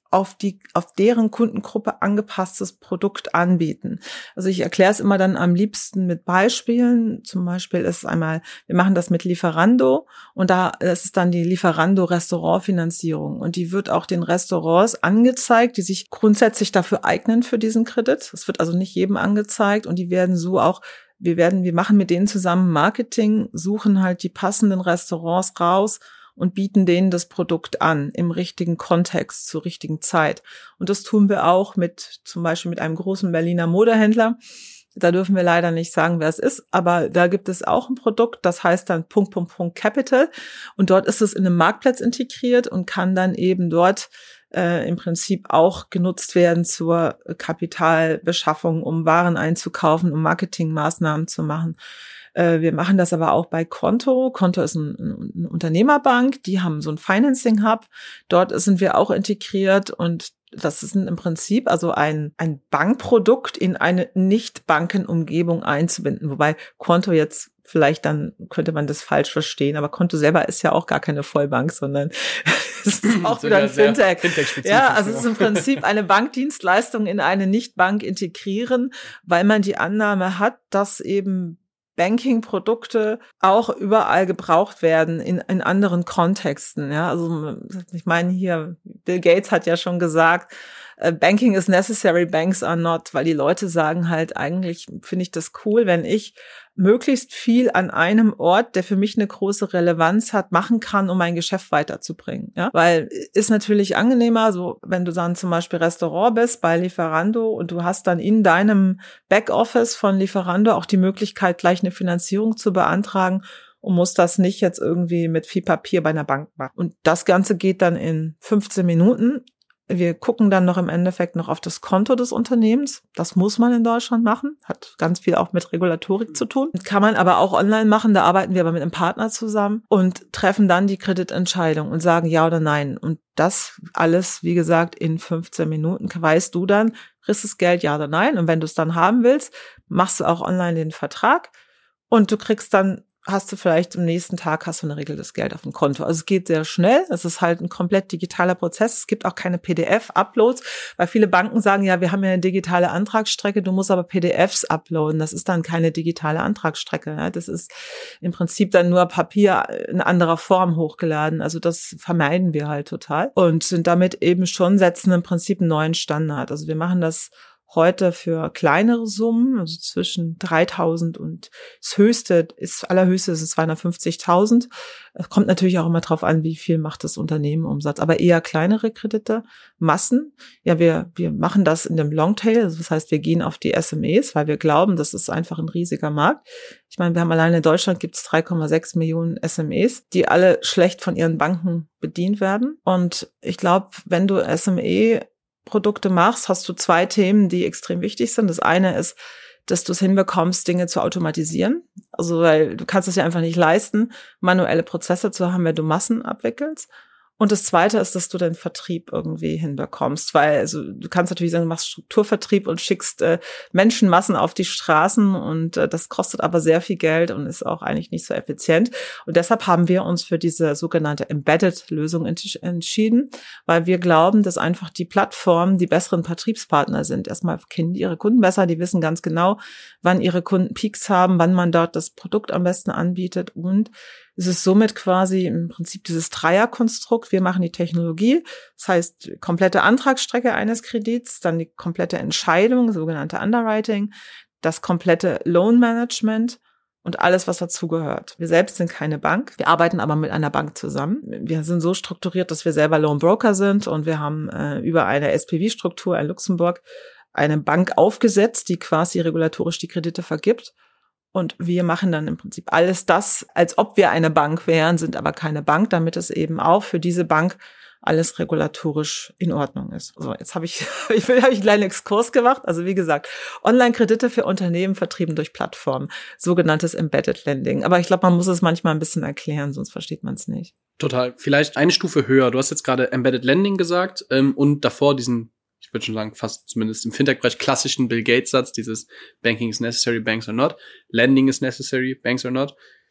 [SPEAKER 1] auf die, auf deren Kundengruppe angepasstes Produkt anbieten. Also ich erkläre es immer dann am liebsten mit Beispielen. Zum Beispiel ist einmal, wir machen das mit Lieferando und da das ist dann die Lieferando Restaurantfinanzierung und die wird auch den Restaurants angezeigt, die sich grundsätzlich dafür eignen für diesen Kredit. Es wird also nicht jedem angezeigt und die werden so auch Wir werden, wir machen mit denen zusammen Marketing, suchen halt die passenden Restaurants raus und bieten denen das Produkt an im richtigen Kontext zur richtigen Zeit. Und das tun wir auch mit, zum Beispiel mit einem großen Berliner Modehändler. Da dürfen wir leider nicht sagen, wer es ist, aber da gibt es auch ein Produkt, das heißt dann Punkt, Punkt, Punkt Capital. Und dort ist es in einem Marktplatz integriert und kann dann eben dort äh, im Prinzip auch genutzt werden zur Kapitalbeschaffung, um Waren einzukaufen, um Marketingmaßnahmen zu machen. Äh, wir machen das aber auch bei Konto. Konto ist ein, eine Unternehmerbank, die haben so ein Financing-Hub. Dort sind wir auch integriert und das ist im Prinzip also ein, ein Bankprodukt in eine Nicht-Banken-Umgebung einzubinden. Wobei Konto jetzt vielleicht dann könnte man das falsch verstehen, aber Konto selber ist ja auch gar keine Vollbank, sondern es ist auch wieder ein Fintech. Ja, also es ist im Prinzip eine Bankdienstleistung in eine Nicht-Bank integrieren, weil man die Annahme hat, dass eben Banking-Produkte auch überall gebraucht werden in, in anderen Kontexten. Ja, also ich meine hier, Bill Gates hat ja schon gesagt, Banking is necessary, banks are not, weil die Leute sagen halt, eigentlich finde ich das cool, wenn ich möglichst viel an einem Ort, der für mich eine große Relevanz hat, machen kann, um mein Geschäft weiterzubringen. Ja, weil ist natürlich angenehmer, so wenn du dann zum Beispiel Restaurant bist bei Lieferando und du hast dann in deinem Backoffice von Lieferando auch die Möglichkeit, gleich eine Finanzierung zu beantragen und musst das nicht jetzt irgendwie mit viel Papier bei einer Bank machen. Und das Ganze geht dann in fünfzehn Minuten. Wir gucken dann noch im Endeffekt noch auf das Konto des Unternehmens. Das muss man in Deutschland machen. Hat ganz viel auch mit Regulatorik zu tun. Kann man aber auch online machen. Da arbeiten wir aber mit einem Partner zusammen und treffen dann die Kreditentscheidung und sagen ja oder nein. Und das alles, wie gesagt, in fünfzehn Minuten weißt du dann, kriegst du das Geld ja oder nein. Und wenn du es dann haben willst, machst du auch online den Vertrag und du kriegst dann hast du vielleicht am nächsten Tag hast du in der Regel das Geld auf dem Konto. Also es geht sehr schnell. Es ist halt ein komplett digitaler Prozess. Es gibt auch keine P D F-Uploads, weil viele Banken sagen, ja, wir haben ja eine digitale Antragsstrecke, du musst aber P D Fs uploaden. Das ist dann keine digitale Antragsstrecke. Ja. Das ist im Prinzip dann nur Papier in anderer Form hochgeladen. Also das vermeiden wir halt total und sind damit eben schon, setzen im Prinzip einen neuen Standard. Also wir machen das heute für kleinere Summen, also zwischen dreitausend und das höchste, ist allerhöchste ist zweihundertfünfzigtausend. Es kommt natürlich auch immer drauf an, wie viel macht das Unternehmen Umsatz, aber eher kleinere Kredite, Massen. Ja, wir wir machen das in dem Longtail, also das heißt, wir gehen auf die S M Es, weil wir glauben, das ist einfach ein riesiger Markt. Ich meine, wir haben allein in Deutschland gibt es drei Komma sechs Millionen S M Es, die alle schlecht von ihren Banken bedient werden. Und ich glaube, wenn du S M E Produkte machst, hast du zwei Themen, die extrem wichtig sind. Das eine ist, dass du es hinbekommst, Dinge zu automatisieren. Also, weil du kannst es ja einfach nicht leisten, manuelle Prozesse zu haben, wenn du Massen abwickelst. Und das Zweite ist, dass du den Vertrieb irgendwie hinbekommst, weil also du kannst natürlich sagen, du machst Strukturvertrieb und schickst äh, Menschenmassen auf die Straßen und äh, das kostet aber sehr viel Geld und ist auch eigentlich nicht so effizient. Und deshalb haben wir uns für diese sogenannte Embedded-Lösung ent- entschieden, weil wir glauben, dass einfach die Plattformen die besseren Vertriebspartner sind. Erstmal kennen die ihre Kunden besser, die wissen ganz genau, wann ihre Kunden Peaks haben, wann man dort das Produkt am besten anbietet und es ist somit quasi im Prinzip dieses Dreierkonstrukt. Wir machen die Technologie, das heißt komplette Antragsstrecke eines Kredits, dann die komplette Entscheidung, sogenannte Underwriting, das komplette Loan Management und alles, was dazugehört. Wir selbst sind keine Bank, wir arbeiten aber mit einer Bank zusammen. Wir sind so strukturiert, dass wir selber Loan Broker sind und wir haben äh, über eine S P V-Struktur in Luxemburg eine Bank aufgesetzt, die quasi regulatorisch die Kredite vergibt. Und wir machen dann im Prinzip alles das, als ob wir eine Bank wären, sind aber keine Bank, damit es eben auch für diese Bank alles regulatorisch in Ordnung ist. So, jetzt habe ich, ich will, habe ich einen kleinen Exkurs gemacht. Also wie gesagt, Online-Kredite für Unternehmen vertrieben durch Plattformen, sogenanntes Embedded Lending. Aber ich glaube, man muss es manchmal ein bisschen erklären, sonst versteht man es nicht.
[SPEAKER 3] Total. Vielleicht eine Stufe höher. Du hast jetzt gerade Embedded Lending gesagt ähm, und davor diesen, ich würde schon sagen, fast zumindest im Fintech-Bereich klassischen Bill Gates-Satz, dieses Banking is necessary, banks are not. Lending is necessary, banks are not.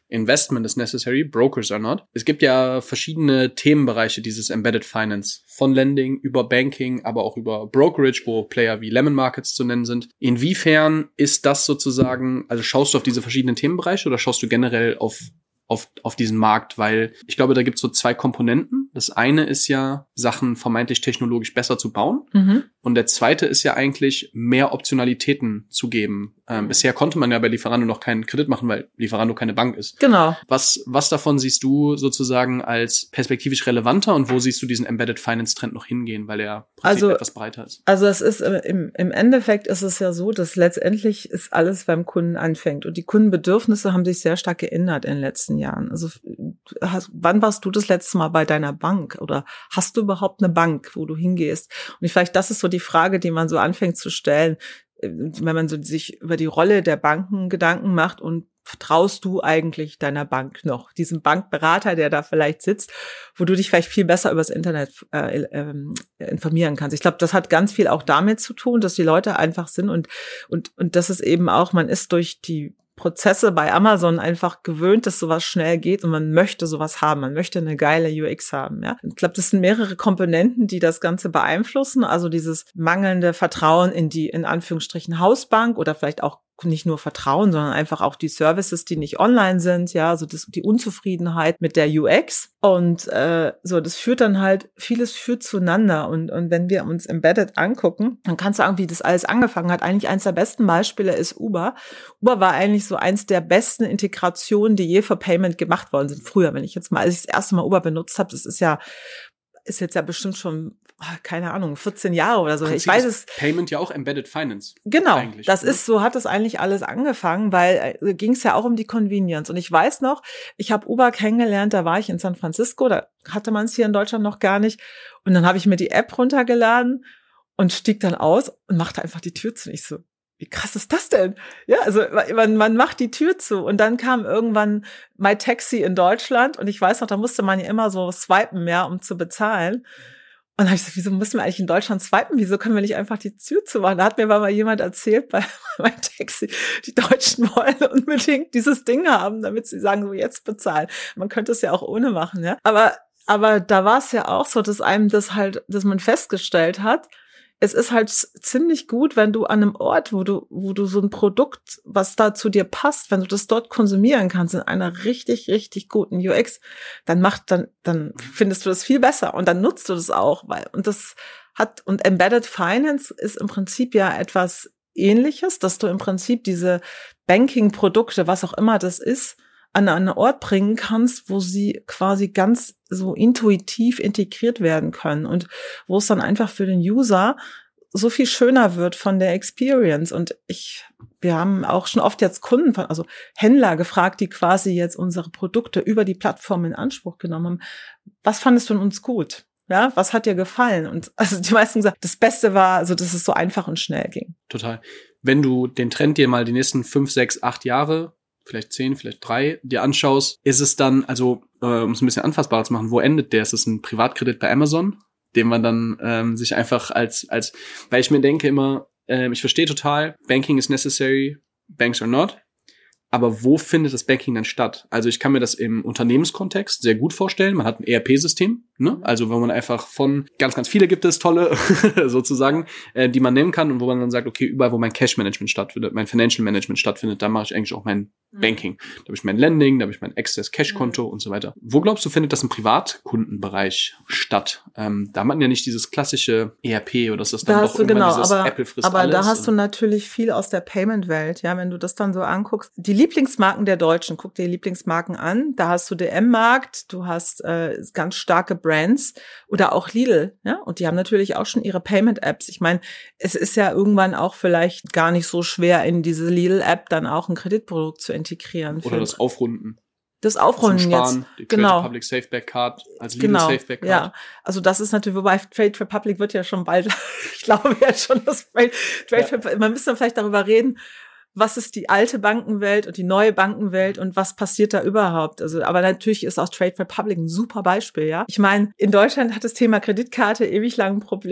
[SPEAKER 3] Investment is necessary, brokers are not. Es gibt ja verschiedene Themenbereiche dieses Embedded Finance. Von Lending über Banking, aber auch über Brokerage, wo Player wie Lemon Markets zu nennen sind. Inwiefern ist das sozusagen, also schaust du auf diese verschiedenen Themenbereiche oder schaust du generell auf auf auf diesen Markt? Weil ich glaube, da gibt es so zwei Komponenten. Das eine ist ja, Sachen vermeintlich technologisch besser zu bauen. Mhm. Und der zweite ist ja eigentlich, mehr Optionalitäten zu geben. Ähm, mhm. Bisher konnte man ja bei Lieferando noch keinen Kredit machen, weil Lieferando keine Bank ist.
[SPEAKER 1] Genau.
[SPEAKER 3] Was was davon siehst du sozusagen als perspektivisch relevanter und wo siehst du diesen Embedded Finance Trend noch hingehen, weil er
[SPEAKER 1] also,
[SPEAKER 3] etwas breiter ist?
[SPEAKER 1] Also es ist im, im Endeffekt ist es ja so, dass letztendlich ist alles beim Kunden anfängt. Und die Kundenbedürfnisse haben sich sehr stark geändert in den letzten Jahren. Also hast, wann warst du das letzte Mal bei deiner Bank? Oder hast du überhaupt eine Bank, wo du hingehst? Und vielleicht das ist so die Frage, die man so anfängt zu stellen, wenn man so sich über die Rolle der Banken Gedanken macht und vertraust du eigentlich deiner Bank noch? Diesem Bankberater, der da vielleicht sitzt, wo du dich vielleicht viel besser übers Internet äh, äh, informieren kannst. Ich glaube, das hat ganz viel auch damit zu tun, dass die Leute einfach sind und und und das ist eben auch, man ist durch die Prozesse bei Amazon einfach gewöhnt, dass sowas schnell geht und man möchte sowas haben. Man möchte eine geile U X haben, ja. Ich glaube, das sind mehrere Komponenten, die das Ganze beeinflussen. Also dieses mangelnde Vertrauen in die, in Anführungsstrichen, Hausbank oder vielleicht auch nicht nur Vertrauen, sondern einfach auch die Services, die nicht online sind, ja, also das, die Unzufriedenheit mit der U X und äh, so, das führt dann halt, vieles führt zueinander und und wenn wir uns Embedded angucken, dann kannst du sagen, wie das alles angefangen hat. Eigentlich eins der besten Beispiele ist Uber. Uber war eigentlich so eins der besten Integrationen, die je für Payment gemacht worden sind. Früher, wenn ich jetzt mal, als ich das erste Mal Uber benutzt habe, das ist ja ist jetzt ja bestimmt schon, keine Ahnung, vierzehn Jahre oder so. Ich weiß es.
[SPEAKER 3] Payment ja auch Embedded Finance.
[SPEAKER 1] Genau, das ist, so hat es eigentlich alles angefangen, weil äh, ging es ja auch um die Convenience. Und ich weiß noch, ich habe Uber kennengelernt, da war ich in San Francisco, da hatte man es hier in Deutschland noch gar nicht. Und dann habe ich mir die App runtergeladen und stieg dann aus und machte einfach die Tür zu. Ich so, wie krass ist das denn? Ja, also man, man macht die Tür zu und dann kam irgendwann MyTaxi in Deutschland und ich weiß noch, da musste man ja immer so swipen mehr, um zu bezahlen. Und dann habe ich gesagt, wieso müssen wir eigentlich in Deutschland swipen? Wieso können wir nicht einfach die Tür zumachen? Da hat mir mal jemand erzählt bei MyTaxi, die Deutschen wollen unbedingt dieses Ding haben, damit sie sagen, so jetzt bezahlen. Man könnte es ja auch ohne machen, ja. Aber, aber da war es ja auch so, dass einem das halt, dass man festgestellt hat, es ist halt ziemlich gut, wenn du an einem Ort, wo du, wo du so ein Produkt, was da zu dir passt, wenn du das dort konsumieren kannst, in einer richtig, richtig guten U X, dann macht, dann, dann findest du das viel besser und dann nutzt du das auch, weil, und das hat, und Embedded Finance ist im Prinzip ja etwas Ähnliches, dass du im Prinzip diese Banking-Produkte, was auch immer das ist, an einen Ort bringen kannst, wo sie quasi ganz so intuitiv integriert werden können und wo es dann einfach für den User so viel schöner wird von der Experience. Und ich, wir haben auch schon oft jetzt Kunden, von, also Händler gefragt, die quasi jetzt unsere Produkte über die Plattform in Anspruch genommen haben. Was fandest du an uns gut? Ja, was hat dir gefallen? Und also die meisten gesagt, das Beste war, also dass es so einfach und schnell ging.
[SPEAKER 3] Total. Wenn du den Trend dir mal die nächsten fünf, sechs, acht Jahre vielleicht zehn, vielleicht drei, dir anschaust, ist es dann, also äh, um es ein bisschen anfassbarer zu machen, wo endet der? Ist es ein Privatkredit bei Amazon, den man dann ähm, sich einfach als, als, weil ich mir denke immer, äh, ich verstehe total, Banking is necessary, banks are not, aber wo findet das Banking dann statt? Also ich kann mir das im Unternehmenskontext sehr gut vorstellen. Man hat ein E R P-System, ne? Also wenn man einfach von, ganz, ganz viele gibt es tolle, sozusagen, äh, die man nehmen kann und wo man dann sagt, okay, überall, wo mein Cash-Management stattfindet, mein Financial Management stattfindet, da mache ich eigentlich auch mein mhm. Banking. Da habe ich mein Lending, da habe ich mein Access-Cash-Konto mhm. und so weiter. Wo glaubst du, findet das im Privatkundenbereich statt? Ähm, da hat man ja nicht dieses klassische E R P oder ist das dann
[SPEAKER 1] da
[SPEAKER 3] doch
[SPEAKER 1] hast du,
[SPEAKER 3] irgendwann
[SPEAKER 1] genau,
[SPEAKER 3] dieses
[SPEAKER 1] aber,
[SPEAKER 3] Apple frisst
[SPEAKER 1] aber
[SPEAKER 3] alles?
[SPEAKER 1] Aber da hast du natürlich viel aus der Payment-Welt, ja, wenn du das dann so anguckst. Die Lieblingsmarken der Deutschen, guck dir die Lieblingsmarken an, da hast du D M-Markt, du hast äh, ganz starke Brands oder auch Lidl, ja, und die haben natürlich auch schon ihre Payment-Apps. Ich meine, es ist ja irgendwann auch vielleicht gar nicht so schwer, in diese Lidl-App dann auch ein Kreditprodukt zu integrieren.
[SPEAKER 3] Oder das Aufrunden.
[SPEAKER 1] Das Aufrunden
[SPEAKER 3] Zum Sparen,
[SPEAKER 1] jetzt,
[SPEAKER 3] die
[SPEAKER 1] genau.
[SPEAKER 3] Trade Republic Safeback Card als Lidl
[SPEAKER 1] genau.
[SPEAKER 3] Safeback Card.
[SPEAKER 1] Ja, also das ist natürlich, wobei Trade Republic wird ja schon bald, ich glaube ja schon, dass Trade ja. Republic, man müsste vielleicht darüber reden, was ist die alte Bankenwelt und die neue Bankenwelt und was passiert da überhaupt? Also, aber natürlich ist auch Trade Republic ein super Beispiel, ja. Ich meine, in Deutschland hat das Thema Kreditkarte ewig lang ein Problem.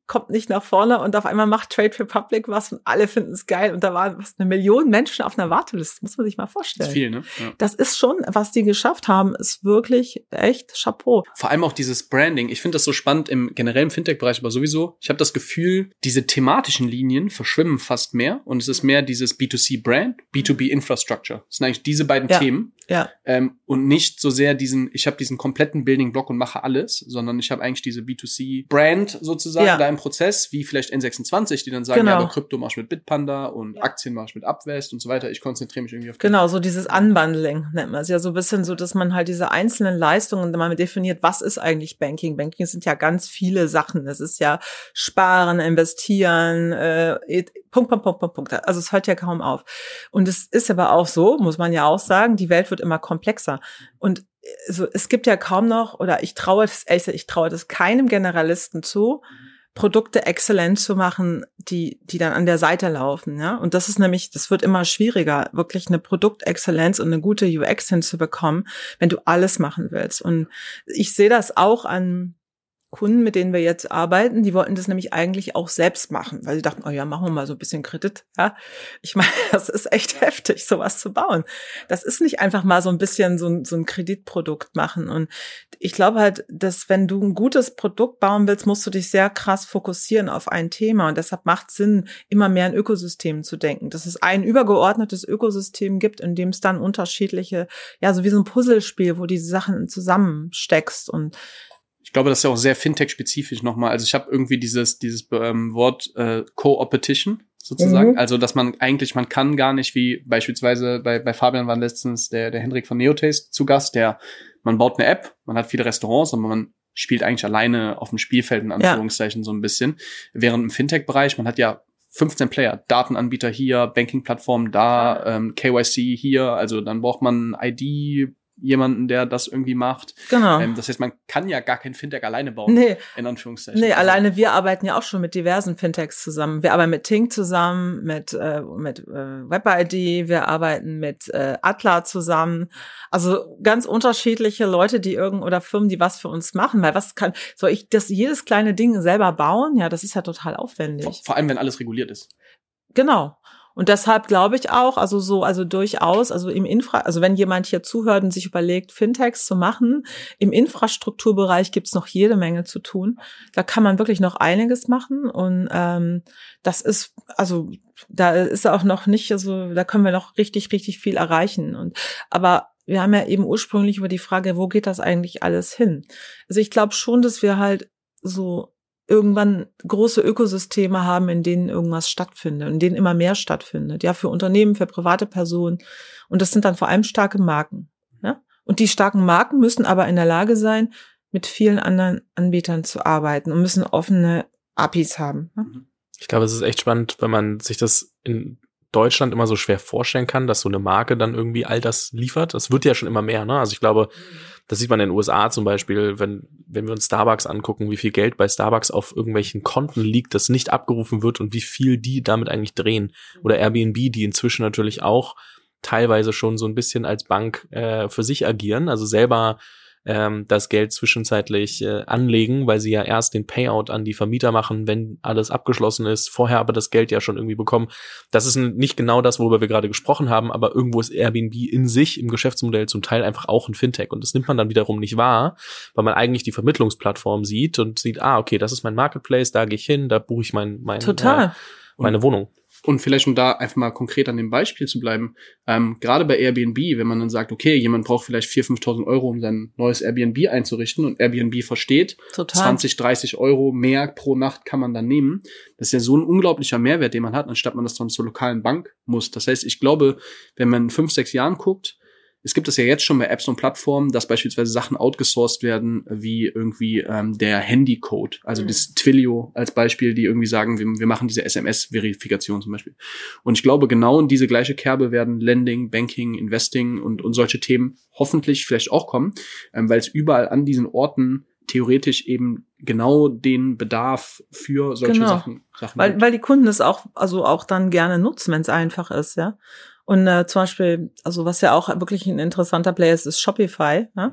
[SPEAKER 1] kommt nicht nach vorne und auf einmal macht Trade Republic was und alle finden es geil und da waren was eine Million Menschen auf einer Warteliste, muss man sich mal vorstellen.
[SPEAKER 3] Das ist viel, ne? Ja.
[SPEAKER 1] Das ist schon, was die geschafft haben, ist wirklich echt Chapeau.
[SPEAKER 3] Vor allem auch dieses Branding. Ich finde das so spannend im generellen Fintech-Bereich, aber sowieso. Ich habe das Gefühl, diese thematischen Linien verschwimmen fast mehr und es ist mehr dieses B zwei C Brand, B zwei B Infrastructure. Das sind eigentlich diese beiden
[SPEAKER 1] ja.
[SPEAKER 3] Themen.
[SPEAKER 1] Ja.
[SPEAKER 3] Ähm, und nicht so sehr diesen, ich habe diesen kompletten Building-Block und mache alles, sondern ich habe eigentlich diese B zwei C Brand sozusagen
[SPEAKER 1] ja.
[SPEAKER 3] da im Prozess, wie vielleicht N sechsundzwanzig, die dann sagen,
[SPEAKER 1] genau.
[SPEAKER 3] ja, aber Krypto mach ich mit Bitpanda und ja. Aktien mach ich mit Upvest und so weiter. Ich konzentriere mich irgendwie auf
[SPEAKER 1] genau, so dieses Unbundling nennt man es ja so ein bisschen so, dass man halt diese einzelnen Leistungen mal definiert, was ist eigentlich Banking? Banking sind ja ganz viele Sachen. Es ist ja Sparen, Investieren, äh, Punkt, Punkt, Punkt, Punkt, Punkt. Also es hört ja kaum auf. Und es ist aber auch so, muss man ja auch sagen, die Welt wird immer komplexer. Und also, es gibt ja kaum noch, oder ich traue das, ich traue das keinem Generalisten zu, Produkte exzellent zu machen, die die dann an der Seite laufen, ja. Und das ist nämlich, das wird immer schwieriger, wirklich eine Produktexzellenz und eine gute U X hinzubekommen, wenn du alles machen willst. Und ich sehe das auch an Kunden, mit denen wir jetzt arbeiten, die wollten das nämlich eigentlich auch selbst machen, weil sie dachten, oh ja, machen wir mal so ein bisschen Kredit, ja. Ich meine, das ist echt heftig, sowas zu bauen. Das ist nicht einfach mal so ein bisschen so ein, so ein Kreditprodukt machen. Und ich glaube halt, dass wenn du ein gutes Produkt bauen willst, musst du dich sehr krass fokussieren auf ein Thema. Und deshalb macht es Sinn, immer mehr in Ökosystemen zu denken, dass es ein übergeordnetes Ökosystem gibt, in dem es dann unterschiedliche, ja, so wie so ein Puzzlespiel, wo die Sachen zusammensteckst. Und
[SPEAKER 3] ich glaube, das ist ja auch sehr Fintech-spezifisch nochmal. Also ich habe irgendwie dieses dieses ähm, Wort äh, Co-Opetition sozusagen. Mhm. Also dass man eigentlich, man kann gar nicht, wie beispielsweise bei bei Fabian war letztens der der Hendrik von Neotaste zu Gast, der man baut eine App, man hat viele Restaurants, aber man spielt eigentlich alleine auf dem Spielfeld in Anführungszeichen ja. so ein bisschen. Während im Fintech-Bereich, man hat ja fünfzehn Player, Datenanbieter hier, Banking-Plattform da, ähm, K Y C hier, also dann braucht man I D, jemanden, der das irgendwie macht.
[SPEAKER 1] Genau.
[SPEAKER 3] Ähm, das heißt, man kann ja gar kein Fintech alleine bauen.
[SPEAKER 1] Nee.
[SPEAKER 3] In Anführungszeichen.
[SPEAKER 1] Nee, alleine wir arbeiten ja auch schon mit diversen Fintechs zusammen. Wir arbeiten mit Tink zusammen, mit äh, mit äh, WebID, wir arbeiten mit äh, Atla zusammen. Also ganz unterschiedliche Leute, die irgend oder Firmen, die was für uns machen. Weil was kann, soll ich das jedes kleine Ding selber bauen? Ja, das ist ja total aufwendig.
[SPEAKER 3] Vor, vor allem, wenn alles reguliert ist.
[SPEAKER 1] Genau. Und deshalb glaube ich auch, also so, also durchaus, also im Infra, also wenn jemand hier zuhört und sich überlegt, Fintechs zu machen, im Infrastrukturbereich gibt's noch jede Menge zu tun. Da kann man wirklich noch einiges machen und ähm, das ist, also da ist auch noch nicht, also da können wir noch richtig, richtig viel erreichen. Und aber wir haben ja eben ursprünglich über die Frage, wo geht das eigentlich alles hin? Also ich glaube schon, dass wir halt so irgendwann große Ökosysteme haben, in denen irgendwas stattfindet, in denen immer mehr stattfindet. Ja, für Unternehmen, für private Personen. Und das sind dann vor allem starke Marken. Ja? Und die starken Marken müssen aber in der Lage sein, mit vielen anderen Anbietern zu arbeiten und müssen offene A P Is haben. Ja?
[SPEAKER 2] Ich glaube, es ist echt spannend, wenn man sich das in Deutschland immer so schwer vorstellen kann, dass so eine Marke dann irgendwie all das liefert. Das wird ja schon immer mehr, ne? Also ich glaube, das sieht man in den U S A zum Beispiel, wenn wenn wir uns Starbucks angucken, wie viel Geld bei Starbucks auf irgendwelchen Konten liegt, das nicht abgerufen wird und wie viel die damit eigentlich drehen. Oder Airbnb, die inzwischen natürlich auch teilweise schon so ein bisschen als Bank äh, für sich agieren, also selber ähm, das Geld zwischenzeitlich äh, anlegen, weil sie ja erst den Payout an die Vermieter machen, wenn alles abgeschlossen ist, vorher aber das Geld ja schon irgendwie bekommen. Das ist nicht genau das, worüber wir gerade gesprochen haben, aber irgendwo ist Airbnb in sich im Geschäftsmodell zum Teil einfach auch ein Fintech und das nimmt man dann wiederum nicht wahr, weil man eigentlich die Vermittlungsplattform sieht und sieht, ah, okay, das ist mein Marketplace, da gehe ich hin, da buche ich mein, mein
[SPEAKER 1] Total.
[SPEAKER 2] Äh, meine Wohnung.
[SPEAKER 3] Und vielleicht, um da einfach mal konkret an dem Beispiel zu bleiben, ähm, gerade bei Airbnb, wenn man dann sagt, okay, jemand braucht vielleicht viertausend, fünftausend Euro, um sein neues Airbnb einzurichten und Airbnb versteht,
[SPEAKER 1] Total.
[SPEAKER 3] zwanzig, dreißig Euro mehr pro Nacht kann man dann nehmen. Das ist ja so ein unglaublicher Mehrwert, den man hat, anstatt man das dann zur lokalen Bank muss. Das heißt, ich glaube, wenn man in fünf, sechs Jahren guckt, es gibt es ja jetzt schon bei Apps und Plattformen, dass beispielsweise Sachen outgesourced werden, wie irgendwie ähm, der Handycode, also mhm. das Twilio als Beispiel, die irgendwie sagen, wir, wir machen diese S M S-Verifikation zum Beispiel. Und ich glaube, genau in diese gleiche Kerbe werden Lending, Banking, Investing und, und solche Themen hoffentlich vielleicht auch kommen, ähm, weil es überall an diesen Orten theoretisch eben genau den Bedarf für solche
[SPEAKER 1] genau.
[SPEAKER 3] Sachen, Sachen
[SPEAKER 1] weil,
[SPEAKER 3] gibt.
[SPEAKER 1] weil die Kunden es auch, also auch dann gerne nutzen, wenn es einfach ist, ja. Und äh, zum Beispiel, also was ja auch wirklich ein interessanter Player ist, ist Shopify. Ja?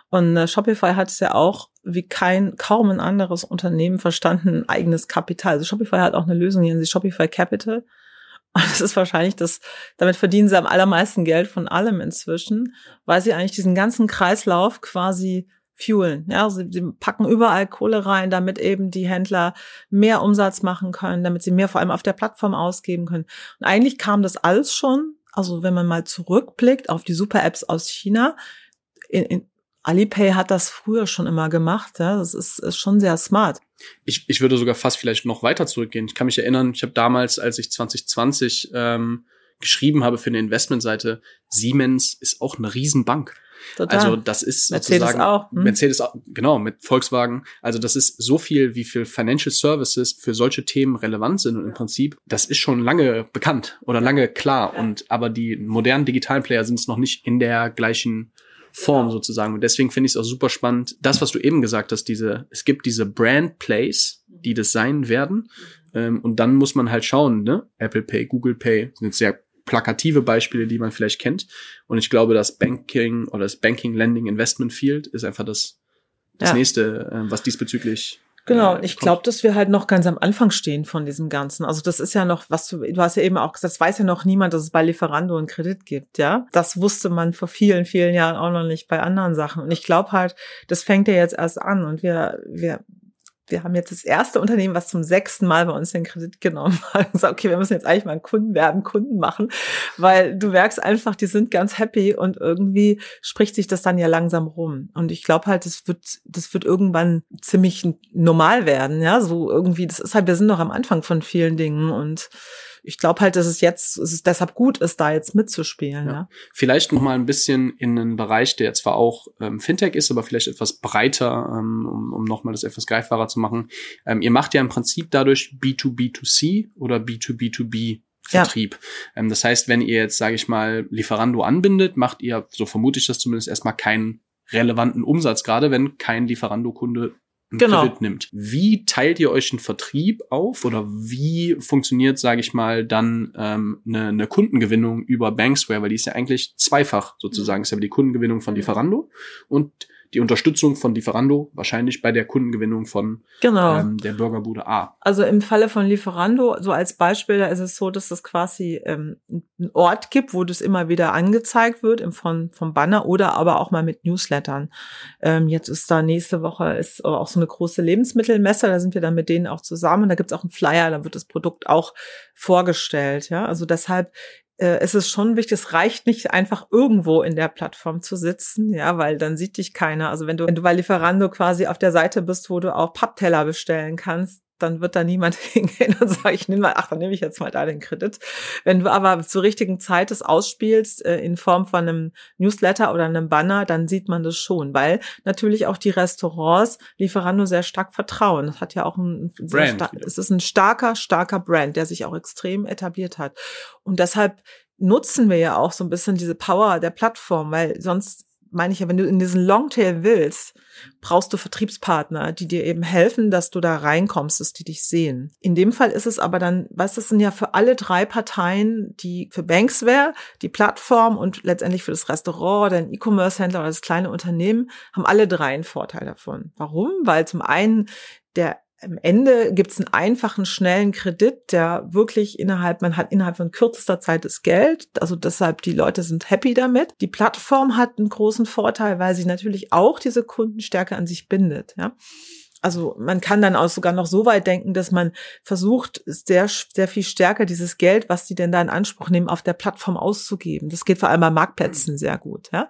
[SPEAKER 1] Und äh, Shopify hat es ja auch wie kein, kaum ein anderes Unternehmen verstanden, ein eigenes Kapital. Also Shopify hat auch eine Lösung, die nennen sie Shopify Capital. Und das ist wahrscheinlich das, damit verdienen sie am allermeisten Geld von allem inzwischen, weil sie eigentlich diesen ganzen Kreislauf quasi fuelen. Ja, sie, sie packen überall Kohle rein, damit eben die Händler mehr Umsatz machen können, damit sie mehr vor allem auf der Plattform ausgeben können. Und eigentlich kam das alles schon, also wenn man mal zurückblickt auf die Super-Apps aus China, in, in Alipay hat das früher schon immer gemacht, ja, das ist, ist schon sehr smart.
[SPEAKER 3] Ich, ich würde sogar fast vielleicht noch weiter zurückgehen. Ich kann mich erinnern, ich habe damals, als ich zwanzig zwanzig ähm, geschrieben habe für eine Investmentseite, Siemens ist auch eine Riesenbank.
[SPEAKER 1] Total.
[SPEAKER 3] Also das ist
[SPEAKER 1] Mercedes
[SPEAKER 3] sozusagen
[SPEAKER 1] auch, hm?
[SPEAKER 3] Mercedes auch, genau, mit Volkswagen. Also das ist so viel, wie viel Financial Services für solche Themen relevant sind und im Prinzip, das ist schon lange bekannt oder lange klar. Ja. Und aber die modernen digitalen Player sind es noch nicht in der gleichen Form sozusagen. Und deswegen finde ich es auch super spannend, das, was du eben gesagt hast, diese, es gibt diese Brand Plays, die das sein werden. Ähm, und dann muss man halt schauen, ne? Apple Pay, Google Pay sind jetzt sehr plakative Beispiele, die man vielleicht kennt. Und ich glaube, das Banking oder das Banking Lending Investment Field ist einfach das, das ja. nächste, äh, was diesbezüglich
[SPEAKER 1] Genau, ich glaube, dass wir halt noch ganz am Anfang stehen von diesem Ganzen. Also das ist ja noch, was du, du hast ja eben auch gesagt, das weiß ja noch niemand, dass es bei Lieferando einen Kredit gibt, ja. Das wusste man vor vielen, vielen Jahren auch noch nicht bei anderen Sachen. Und ich glaube halt, das fängt ja jetzt erst an und wir, wir, wir haben jetzt das erste Unternehmen, was zum sechsten Mal bei uns den Kredit genommen hat und gesagt, okay, wir müssen jetzt eigentlich mal einen Kunden werden, Kunden machen, weil du merkst einfach, die sind ganz happy und irgendwie spricht sich das dann ja langsam rum. Und ich glaube halt, das wird, das wird irgendwann ziemlich normal werden, ja, so irgendwie, das ist halt, wir sind noch am Anfang von vielen Dingen und ich glaube halt, dass es jetzt, dass es deshalb gut ist, da jetzt mitzuspielen. Ja. Ja.
[SPEAKER 3] Vielleicht noch mal ein bisschen in einen Bereich, der zwar auch ähm, Fintech ist, aber vielleicht etwas breiter, ähm, um, um noch mal das etwas greifbarer zu machen. Ähm, ihr macht ja im Prinzip dadurch B zwei B zwei C oder B zwei B zwei B Vertrieb. Ja. Ähm, das heißt, wenn ihr jetzt, sage ich mal, Lieferando anbindet, macht ihr, so vermute ich das zumindest, erstmal keinen relevanten Umsatz, gerade wenn kein Lieferando-Kunde
[SPEAKER 1] genau.
[SPEAKER 3] Kredit nimmt. Wie teilt ihr euch einen Vertrieb auf oder wie funktioniert, sage ich mal, dann ähm, eine, eine Kundengewinnung über Banksware, weil die ist ja eigentlich zweifach sozusagen. Es ist ja die Kundengewinnung von Lieferando und die Unterstützung von Lieferando wahrscheinlich bei der Kundengewinnung von
[SPEAKER 1] genau.
[SPEAKER 3] ähm, der Burgerbude A.
[SPEAKER 1] Also im Falle von Lieferando, so als Beispiel, da ist es so, dass es quasi ähm, einen Ort gibt, wo das immer wieder angezeigt wird im von vom Banner oder aber auch mal mit Newslettern. Ähm, jetzt ist da nächste Woche ist auch so eine große Lebensmittelmesse, da sind wir dann mit denen auch zusammen. Da gibt's auch einen Flyer, da wird das Produkt auch vorgestellt. Ja, also deshalb äh, es ist schon wichtig, es reicht nicht einfach irgendwo in der Plattform zu sitzen, ja, weil dann sieht dich keiner. Also wenn du, wenn du bei Lieferando quasi auf der Seite bist, wo du auch Pappteller bestellen kannst, dann wird da niemand hingehen und sagen, ich nehme mal, ach, dann nehme ich jetzt mal da den Kredit. Wenn du aber zur richtigen Zeit es ausspielst, äh, in Form von einem Newsletter oder einem Banner, dann sieht man das schon, weil natürlich auch die Restaurants Lieferando sehr stark vertrauen. Das hat ja auch ein,
[SPEAKER 3] Brand.
[SPEAKER 1] Star- es ist ein starker, starker Brand, der sich auch extrem etabliert hat. Und deshalb nutzen wir ja auch so ein bisschen diese Power der Plattform, weil sonst meine ich ja, wenn du in diesen Longtail willst, brauchst du Vertriebspartner, die dir eben helfen, dass du da reinkommst, dass die dich sehen. In dem Fall ist es aber dann, weißt du, das sind ja für alle drei Parteien, die für Banksware, die Plattform und letztendlich für das Restaurant, den E-Commerce-Händler oder das kleine Unternehmen, haben alle drei einen Vorteil davon. Warum? Weil zum einen der am Ende gibt's einen einfachen, schnellen Kredit, der wirklich innerhalb, man hat innerhalb von kürzester Zeit das Geld. Also deshalb, die Leute sind happy damit. Die Plattform hat einen großen Vorteil, weil sie natürlich auch diese Kundenstärke an sich bindet, ja. Also man kann dann auch sogar noch so weit denken, dass man versucht, sehr, sehr viel stärker dieses Geld, was die denn da in Anspruch nehmen, auf der Plattform auszugeben. Das geht vor allem bei Marktplätzen sehr gut, ja.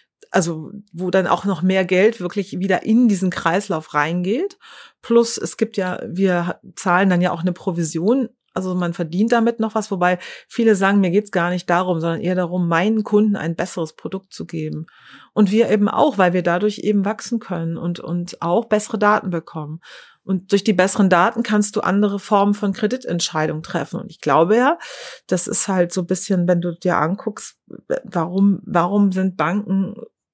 [SPEAKER 1] Also wo dann auch noch mehr Geld wirklich wieder in diesen Kreislauf reingeht. Plus es gibt ja, wir zahlen dann ja auch eine Provision, also man verdient damit noch was, wobei viele sagen, mir geht's gar nicht darum, sondern eher darum, meinen Kunden ein besseres Produkt zu geben. Und wir eben auch, weil wir dadurch eben wachsen können und und auch bessere Daten bekommen. Und durch die besseren Daten kannst du andere Formen von Kreditentscheidungen treffen. Und ich glaube ja, das ist halt so ein bisschen, wenn du dir anguckst, warum warum sind Banken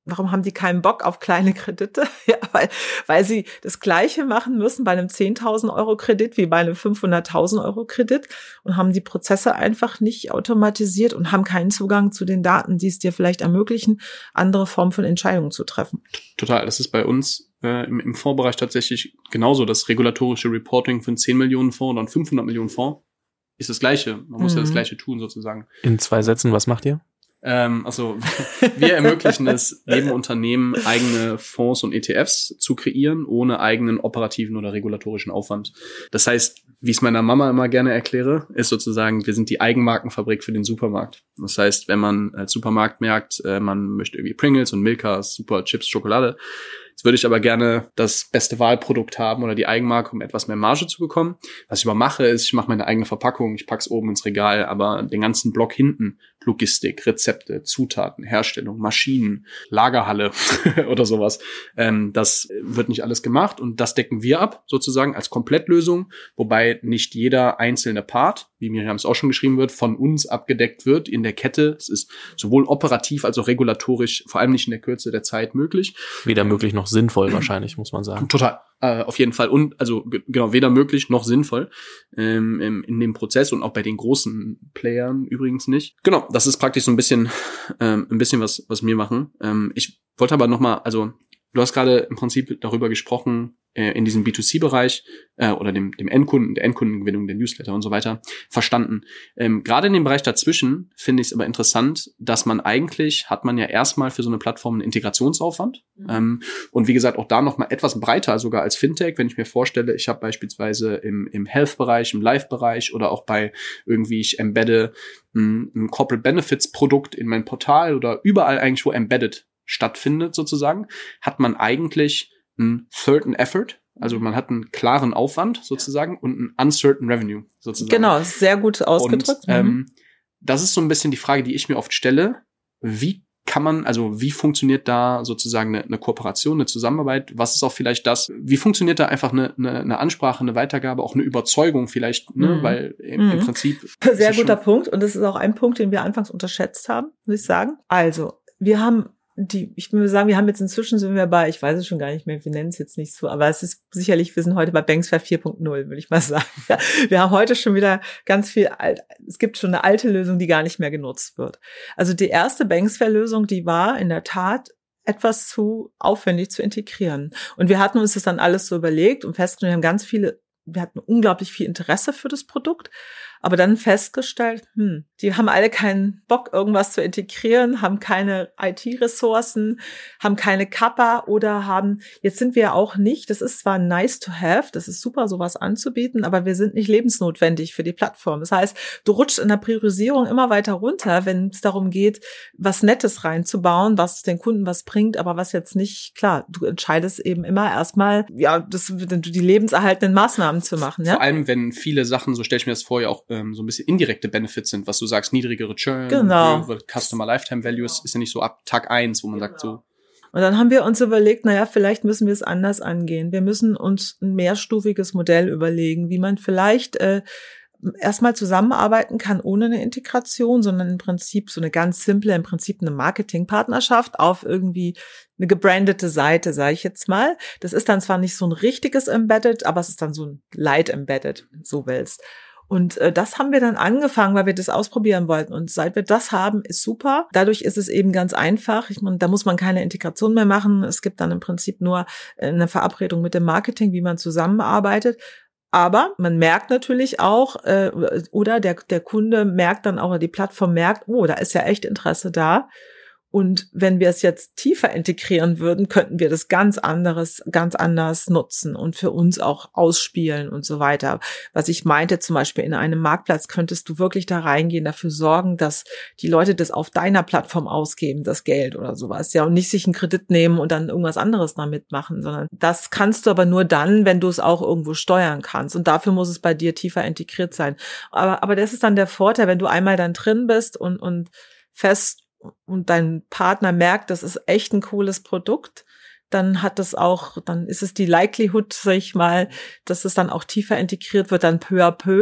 [SPEAKER 1] warum haben die keinen Bock auf kleine Kredite? Ja, weil, weil sie das Gleiche machen müssen bei einem zehntausend Euro Kredit wie bei einem fünfhunderttausend Euro Kredit und haben die Prozesse einfach nicht automatisiert und haben keinen Zugang zu den Daten, die es dir vielleicht ermöglichen, andere Formen von Entscheidungen zu treffen.
[SPEAKER 3] Total. Das ist bei uns äh, im, im Fondsbereich tatsächlich genauso. Das regulatorische Reporting für einen zehn Millionen Fonds oder einen fünfhundert Millionen Fonds ist das Gleiche. Man muss mhm. ja das Gleiche tun sozusagen.
[SPEAKER 2] In zwei Sätzen, was macht ihr?
[SPEAKER 3] Ähm, also wir ermöglichen es, jedem Unternehmen eigene Fonds und E T Fs zu kreieren, ohne eigenen operativen oder regulatorischen Aufwand. Das heißt, wie ich es meiner Mama immer gerne erkläre, ist sozusagen, wir sind die Eigenmarkenfabrik für den Supermarkt. Das heißt, wenn man als Supermarkt merkt, äh, man möchte irgendwie Pringles und Milka, Super Chips, Schokolade, jetzt würde ich aber gerne das beste Wahlprodukt haben oder die Eigenmarke, um etwas mehr Marge zu bekommen. Was ich aber mache, ist, ich mache meine eigene Verpackung, ich pack's oben ins Regal, aber den ganzen Block hinten, Logistik, Rezepte, Zutaten, Herstellung, Maschinen, Lagerhalle oder sowas, ähm, das wird nicht alles gemacht und das decken wir ab, sozusagen als Komplettlösung, wobei nicht jeder einzelne Part, wie Miriam es auch schon geschrieben wird, von uns abgedeckt wird in der Kette. Es ist sowohl operativ als auch regulatorisch, vor allem nicht in der Kürze der Zeit möglich.
[SPEAKER 2] Weder möglich noch sinnvoll wahrscheinlich, muss man sagen.
[SPEAKER 3] Total, äh, auf jeden Fall. Und also g- genau, weder möglich noch sinnvoll ähm, im, in dem Prozess und auch bei den großen Playern übrigens nicht. Genau, das ist praktisch so ein bisschen ähm, ein bisschen was was wir machen. Ähm, ich wollte aber noch mal, also du hast gerade im Prinzip darüber gesprochen, äh, in diesem B zwei C-Bereich äh, oder dem, dem Endkunden, der Endkundengewinnung, der Newsletter und so weiter, verstanden. Ähm, gerade in dem Bereich dazwischen finde ich es aber interessant, dass man eigentlich, hat man ja erstmal für so eine Plattform einen Integrationsaufwand. Mhm. Ähm, und wie gesagt, auch da noch mal etwas breiter sogar als Fintech, wenn ich mir vorstelle, ich habe beispielsweise im, im Health-Bereich, im Life-Bereich oder auch bei irgendwie, ich embedde ein, ein Corporate Benefits-Produkt in mein Portal oder überall eigentlich, wo embedded stattfindet sozusagen, hat man eigentlich einen certain effort, also man hat einen klaren Aufwand sozusagen und einen uncertain revenue sozusagen.
[SPEAKER 1] Genau, sehr gut ausgedrückt.
[SPEAKER 3] Und ähm, das ist so ein bisschen die Frage, die ich mir oft stelle, wie kann man, also wie funktioniert da sozusagen eine, eine Kooperation, eine Zusammenarbeit? Was ist auch vielleicht das, wie funktioniert da einfach eine, eine, eine Ansprache, eine Weitergabe, auch eine Überzeugung vielleicht, ne? Mhm. Weil im, mhm. im Prinzip...
[SPEAKER 1] Sehr guter Punkt und das ist auch ein Punkt, den wir anfangs unterschätzt haben, muss ich sagen. Also, wir haben die, ich würde sagen, wir haben jetzt inzwischen sind wir bei, ich weiß es schon gar nicht mehr, wir nennen es jetzt nicht so, aber es ist sicherlich, wir sind heute bei Banksware vier Punkt null, würde ich mal sagen. Ja, wir haben heute schon wieder ganz viel alt, es gibt schon eine alte Lösung, die gar nicht mehr genutzt wird. Also die erste Banksware-Lösung, die war in der Tat etwas zu aufwendig zu integrieren. Und wir hatten uns das dann alles so überlegt und festgestellt, wir haben ganz viele, wir hatten unglaublich viel Interesse für das Produkt, aber dann festgestellt, hm, die haben alle keinen Bock, irgendwas zu integrieren, haben keine I T-Ressourcen, haben keine Kappa oder haben, jetzt sind wir ja auch nicht, das ist zwar nice to have, das ist super, sowas anzubieten, aber wir sind nicht lebensnotwendig für die Plattform. Das heißt, du rutschst in der Priorisierung immer weiter runter, wenn es darum geht, was Nettes reinzubauen, was den Kunden was bringt, aber was jetzt nicht, klar, du entscheidest eben immer erstmal, ja, das, die lebenserhaltenden Maßnahmen zu machen. Ja?
[SPEAKER 3] Vor allem, wenn viele Sachen, so stelle ich mir das vor, ja auch ähm, so ein bisschen indirekte Benefits sind, was du sagst, niedrigere Churn,
[SPEAKER 1] genau.
[SPEAKER 3] Customer Lifetime Values ist ja nicht so ab Tag eins, wo man genau. sagt so.
[SPEAKER 1] Und dann haben wir uns überlegt, naja, vielleicht müssen wir es anders angehen. Wir müssen uns ein mehrstufiges Modell überlegen, wie man vielleicht äh, erstmal zusammenarbeiten kann ohne eine Integration, sondern im Prinzip so eine ganz simple, im Prinzip eine Marketingpartnerschaft auf irgendwie eine gebrandete Seite, sage ich jetzt mal. Das ist dann zwar nicht so ein richtiges Embedded, aber es ist dann so ein Light Embedded, wenn du so willst. Und äh, das haben wir dann angefangen, weil wir das ausprobieren wollten. Und seit wir das haben, ist super. Dadurch ist es eben ganz einfach. Ich meine, da muss man keine Integration mehr machen. Es gibt dann im Prinzip nur eine Verabredung mit dem Marketing, wie man zusammenarbeitet. Aber man merkt natürlich auch, äh, oder der, der Kunde merkt dann auch, oder die Plattform merkt, oh, da ist ja echt Interesse da. Und wenn wir es jetzt tiefer integrieren würden, könnten wir das ganz anderes, ganz anders nutzen und für uns auch ausspielen und so weiter. Was ich meinte, zum Beispiel in einem Marktplatz könntest du wirklich da reingehen, dafür sorgen, dass die Leute das auf deiner Plattform ausgeben, das Geld oder sowas, ja, und nicht sich einen Kredit nehmen und dann irgendwas anderes damit machen, sondern das kannst du aber nur dann, wenn du es auch irgendwo steuern kannst. Und dafür muss es bei dir tiefer integriert sein. Aber, aber das ist dann der Vorteil, wenn du einmal dann drin bist und, und fest und dein Partner merkt, das ist echt ein cooles Produkt, dann hat das auch, dann ist es die Likelihood, sag ich mal, dass es dann auch tiefer integriert wird, dann peu à peu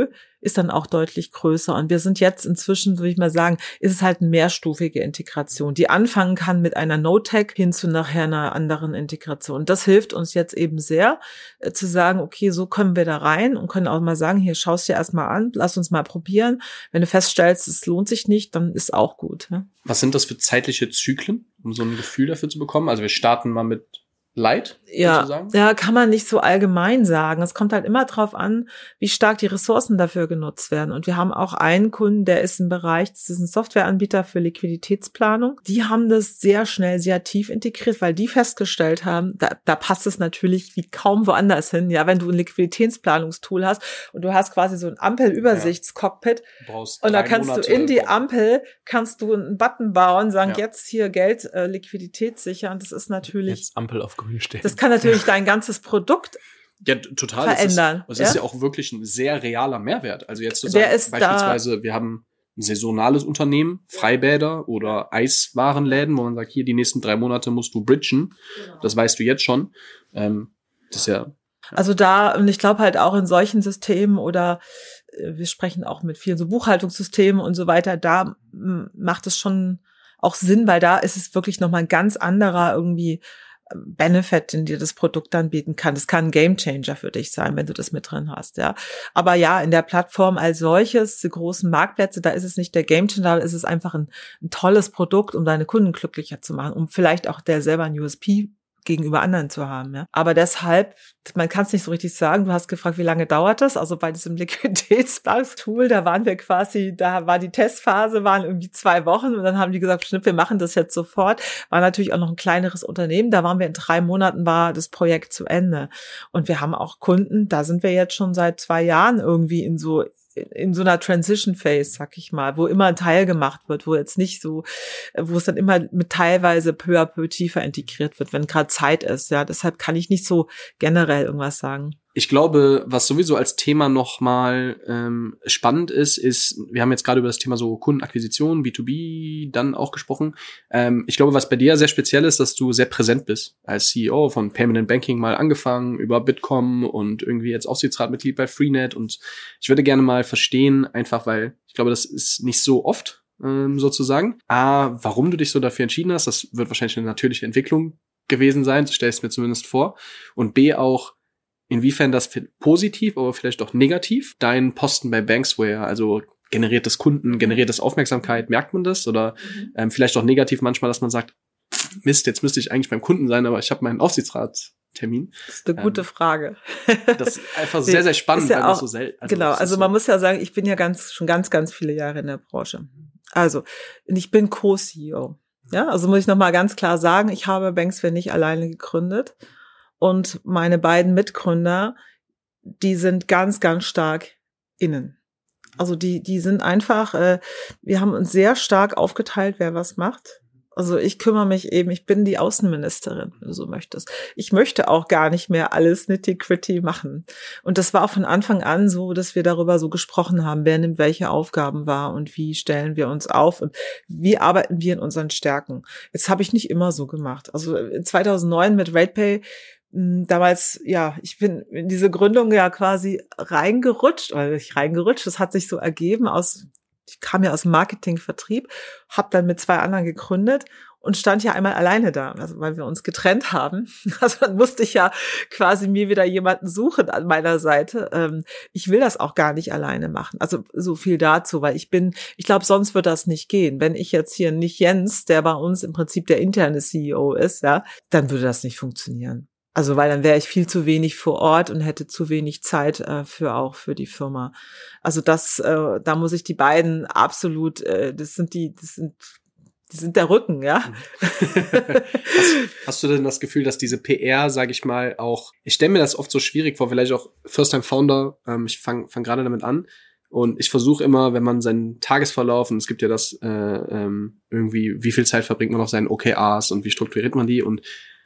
[SPEAKER 1] ist dann auch deutlich größer. Und wir sind jetzt inzwischen, würde ich mal sagen, ist es halt eine mehrstufige Integration, die anfangen kann mit einer No-Tech hin zu nachher einer anderen Integration. Das hilft uns jetzt eben sehr, äh, zu sagen, okay, so kommen wir da rein und können auch mal sagen, hier, schaust dir erstmal an, lass uns mal probieren. Wenn du feststellst, es lohnt sich nicht, dann ist auch gut. Ja?
[SPEAKER 3] Was sind das für zeitliche Zyklen, um so ein Gefühl dafür zu bekommen? Also wir starten mal mit Light,
[SPEAKER 1] ja, ja, kann man nicht so allgemein sagen. Es kommt halt immer drauf an, wie stark die Ressourcen dafür genutzt werden. Und wir haben auch einen Kunden, der ist im Bereich, das ist ein Softwareanbieter für Liquiditätsplanung. Die haben das sehr schnell, sehr tief integriert, weil die festgestellt haben, da, da passt es natürlich wie kaum woanders hin. Ja, wenn du ein Liquiditätsplanungstool hast und du hast quasi so ein Ampelübersichtscockpit
[SPEAKER 3] ja.
[SPEAKER 1] und da kannst Monate du in die Ampel, kannst du einen Button bauen, sagen, ja. jetzt hier Geld, äh, Liquidität sichern. Das ist natürlich...
[SPEAKER 2] Jetzt Ampel auf grün stehen.
[SPEAKER 1] Das kann natürlich dein ganzes Produkt
[SPEAKER 3] ja, total.
[SPEAKER 1] verändern.
[SPEAKER 3] Es ist, es
[SPEAKER 1] ja?
[SPEAKER 3] ist ja auch wirklich ein sehr realer Mehrwert. Also jetzt zu sagen, beispielsweise, wir haben ein saisonales Unternehmen, Freibäder oder Eiswarenläden, wo man sagt, hier die nächsten drei Monate musst du bridgen. Genau. Das weißt du jetzt schon. Ähm, das ist ja.
[SPEAKER 1] Also da, und ich glaube halt auch in solchen Systemen oder äh, wir sprechen auch mit vielen so Buchhaltungssystemen und so weiter, da m- macht es schon auch Sinn, weil da ist es wirklich nochmal ein ganz anderer irgendwie Benefit, den dir das Produkt dann bieten kann. Das kann ein Gamechanger für dich sein, wenn du das mit drin hast, ja. Aber ja, in der Plattform als solches, die großen Marktplätze, da ist es nicht der Gamechanger, da ist es einfach ein, ein tolles Produkt, um deine Kunden glücklicher zu machen, um vielleicht auch der selber ein U S P gegenüber anderen zu haben, ja. Aber deshalb, man kann es nicht so richtig sagen. Du hast gefragt, wie lange dauert das? Also bei diesem Liquiditätsplanungstool, da waren wir quasi, da war die Testphase, waren irgendwie zwei Wochen und dann haben die gesagt, Schnipp, wir machen das jetzt sofort. War natürlich auch noch ein kleineres Unternehmen. Da waren wir in drei Monaten, war das Projekt zu Ende. Und wir haben auch Kunden, da sind wir jetzt schon seit zwei Jahren irgendwie in so in so einer Transition Phase, sag ich mal, wo immer ein Teil gemacht wird, wo jetzt nicht so, wo es dann immer mit teilweise peu à peu tiefer integriert wird, wenn gerade Zeit ist, ja. Deshalb kann ich nicht so generell irgendwas sagen.
[SPEAKER 3] Ich glaube, was sowieso als Thema nochmal ähm, spannend ist, ist, wir haben jetzt gerade über das Thema so Kundenakquisition, B zwei B dann auch gesprochen. Ähm, ich glaube, was bei dir sehr speziell ist, dass du sehr präsent bist. Als C E O von Payment Banking mal angefangen, über Bitkom und irgendwie jetzt Aufsichtsratmitglied bei Freenet. Und ich würde gerne mal verstehen, einfach weil ich glaube, das ist nicht so oft ähm, sozusagen. A, warum du dich so dafür entschieden hast, das wird wahrscheinlich eine natürliche Entwicklung gewesen sein, so stelle ich es mir zumindest vor. Und B, auch inwiefern das positiv, aber vielleicht auch negativ, dein Posten bei Banksware, also generiert das Kunden, generiert das Aufmerksamkeit, merkt man das? Oder mhm. ähm, vielleicht auch negativ manchmal, dass man sagt, Mist, jetzt müsste ich eigentlich beim Kunden sein, aber ich habe meinen Aufsichtsratstermin.
[SPEAKER 1] Das ist eine gute ähm, Frage.
[SPEAKER 3] Das ist einfach sehr, sehr spannend,
[SPEAKER 1] ja
[SPEAKER 3] weil
[SPEAKER 1] auch,
[SPEAKER 3] das so selten. Also
[SPEAKER 1] genau, also man so muss ja sagen, ich bin ja ganz schon ganz, ganz viele Jahre in der Branche. Also, ich bin Co-C E O. Ja, also muss ich nochmal ganz klar sagen, ich habe Banksware nicht alleine gegründet. Und meine beiden Mitgründer, die sind ganz, ganz stark innen. Also die, die sind einfach, äh, wir haben uns sehr stark aufgeteilt, wer was macht. Also ich kümmere mich eben, ich bin die Außenministerin, wenn du so möchtest. Ich möchte auch gar nicht mehr alles nitty-gritty machen. Und das war auch von Anfang an so, dass wir darüber so gesprochen haben, wer nimmt welche Aufgaben wahr und wie stellen wir uns auf und wie arbeiten wir in unseren Stärken. Jetzt habe ich nicht immer so gemacht. Also in zweitausendneun mit RatePay, damals, ja, ich bin in diese Gründung ja quasi reingerutscht, oder nicht reingerutscht, das hat sich so ergeben aus, ich kam ja aus dem Marketing, Vertrieb, habe dann mit zwei anderen gegründet und stand ja einmal alleine da, also weil wir uns getrennt haben. Also dann musste ich ja quasi mir wieder jemanden suchen an meiner Seite. Ich will das auch gar nicht alleine machen. Also so viel dazu, weil ich bin, ich glaube, sonst wird das nicht gehen. Wenn ich jetzt hier nicht Jens, der bei uns im Prinzip der interne C E O ist, ja, dann würde das nicht funktionieren. Also weil dann wäre ich viel zu wenig vor Ort und hätte zu wenig Zeit äh, für auch für die Firma. Also das, äh, da muss ich die beiden absolut, äh, das sind die, das sind, die sind der Rücken, ja.
[SPEAKER 3] hast, hast du denn das Gefühl, dass diese P R, sage ich mal, auch, ich stelle mir das oft so schwierig vor, vielleicht auch First-Time-Founder, ähm, ich fange fang gerade damit an. Und ich versuche immer, wenn man seinen Tagesverlauf, und es gibt ja das äh, ähm, irgendwie, wie viel Zeit verbringt man auf seinen O K Rs und wie strukturiert man die und